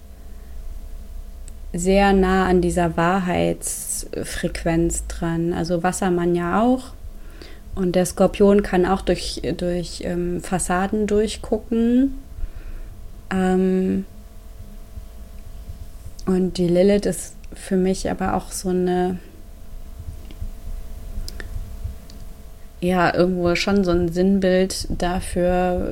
sehr nah an dieser Wahrheitsfrequenz dran. Also Wassermann ja auch. Und der Skorpion kann auch durch Fassaden durchgucken. Und die Lilith ist für mich aber auch so eine, ja, irgendwo schon so ein Sinnbild dafür,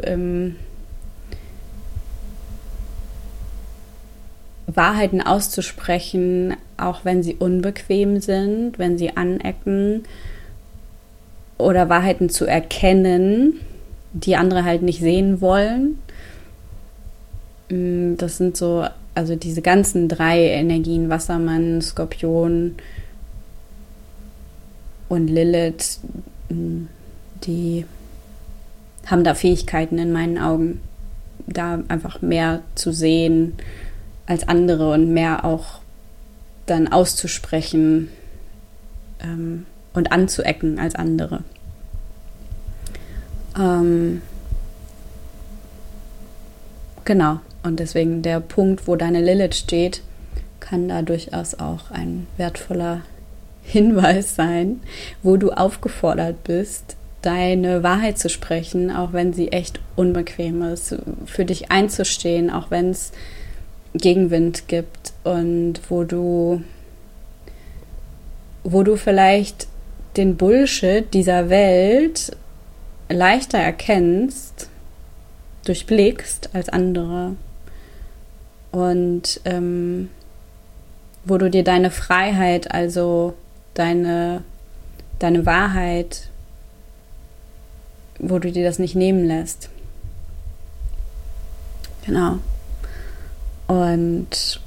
Wahrheiten auszusprechen, auch wenn sie unbequem sind, wenn sie anecken, oder Wahrheiten zu erkennen, die andere halt nicht sehen wollen. Das sind so, also diese ganzen 3 Energien, Wassermann, Skorpion und Lilith, die haben da Fähigkeiten in meinen Augen, da einfach mehr zu sehen als andere und mehr auch dann auszusprechen und anzuecken als andere. Genau, und deswegen der Punkt, wo deine Lilith steht, kann da durchaus auch ein wertvoller Hinweis sein, wo du aufgefordert bist, deine Wahrheit zu sprechen, auch wenn sie echt unbequem ist, für dich einzustehen, auch wenn es Gegenwind gibt und wo du vielleicht den Bullshit dieser Welt leichter erkennst, durchblickst als andere und wo du dir deine Freiheit, also deine Wahrheit, wo du dir das nicht nehmen lässt. Genau. Und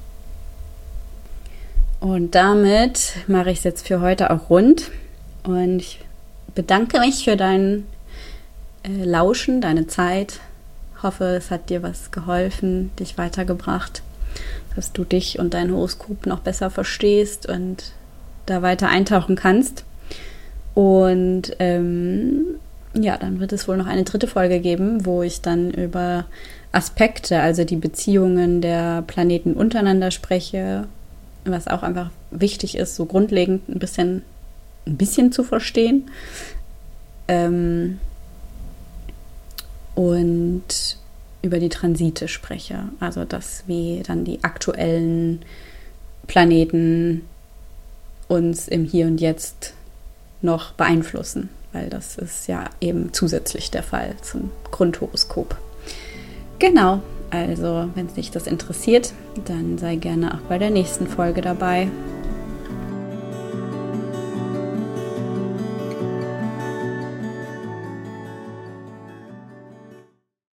damit mache ich es jetzt für heute auch rund. Und ich bedanke mich für dein Lauschen, deine Zeit. Hoffe, es hat dir was geholfen, dich weitergebracht, dass du dich und dein Horoskop noch besser verstehst und da weiter eintauchen kannst. Und ja, dann wird es wohl noch eine 3. Folge geben, wo ich dann über Aspekte, also die Beziehungen der Planeten untereinander spreche, was auch einfach wichtig ist, so grundlegend ein bisschen zu verstehen. Und über die Transite spreche, also das, wie dann die aktuellen Planeten uns im Hier und Jetzt noch beeinflussen, weil das ist ja eben zusätzlich der Fall zum Grundhoroskop. Genau, also wenn dich das interessiert, dann sei gerne auch bei der nächsten Folge dabei.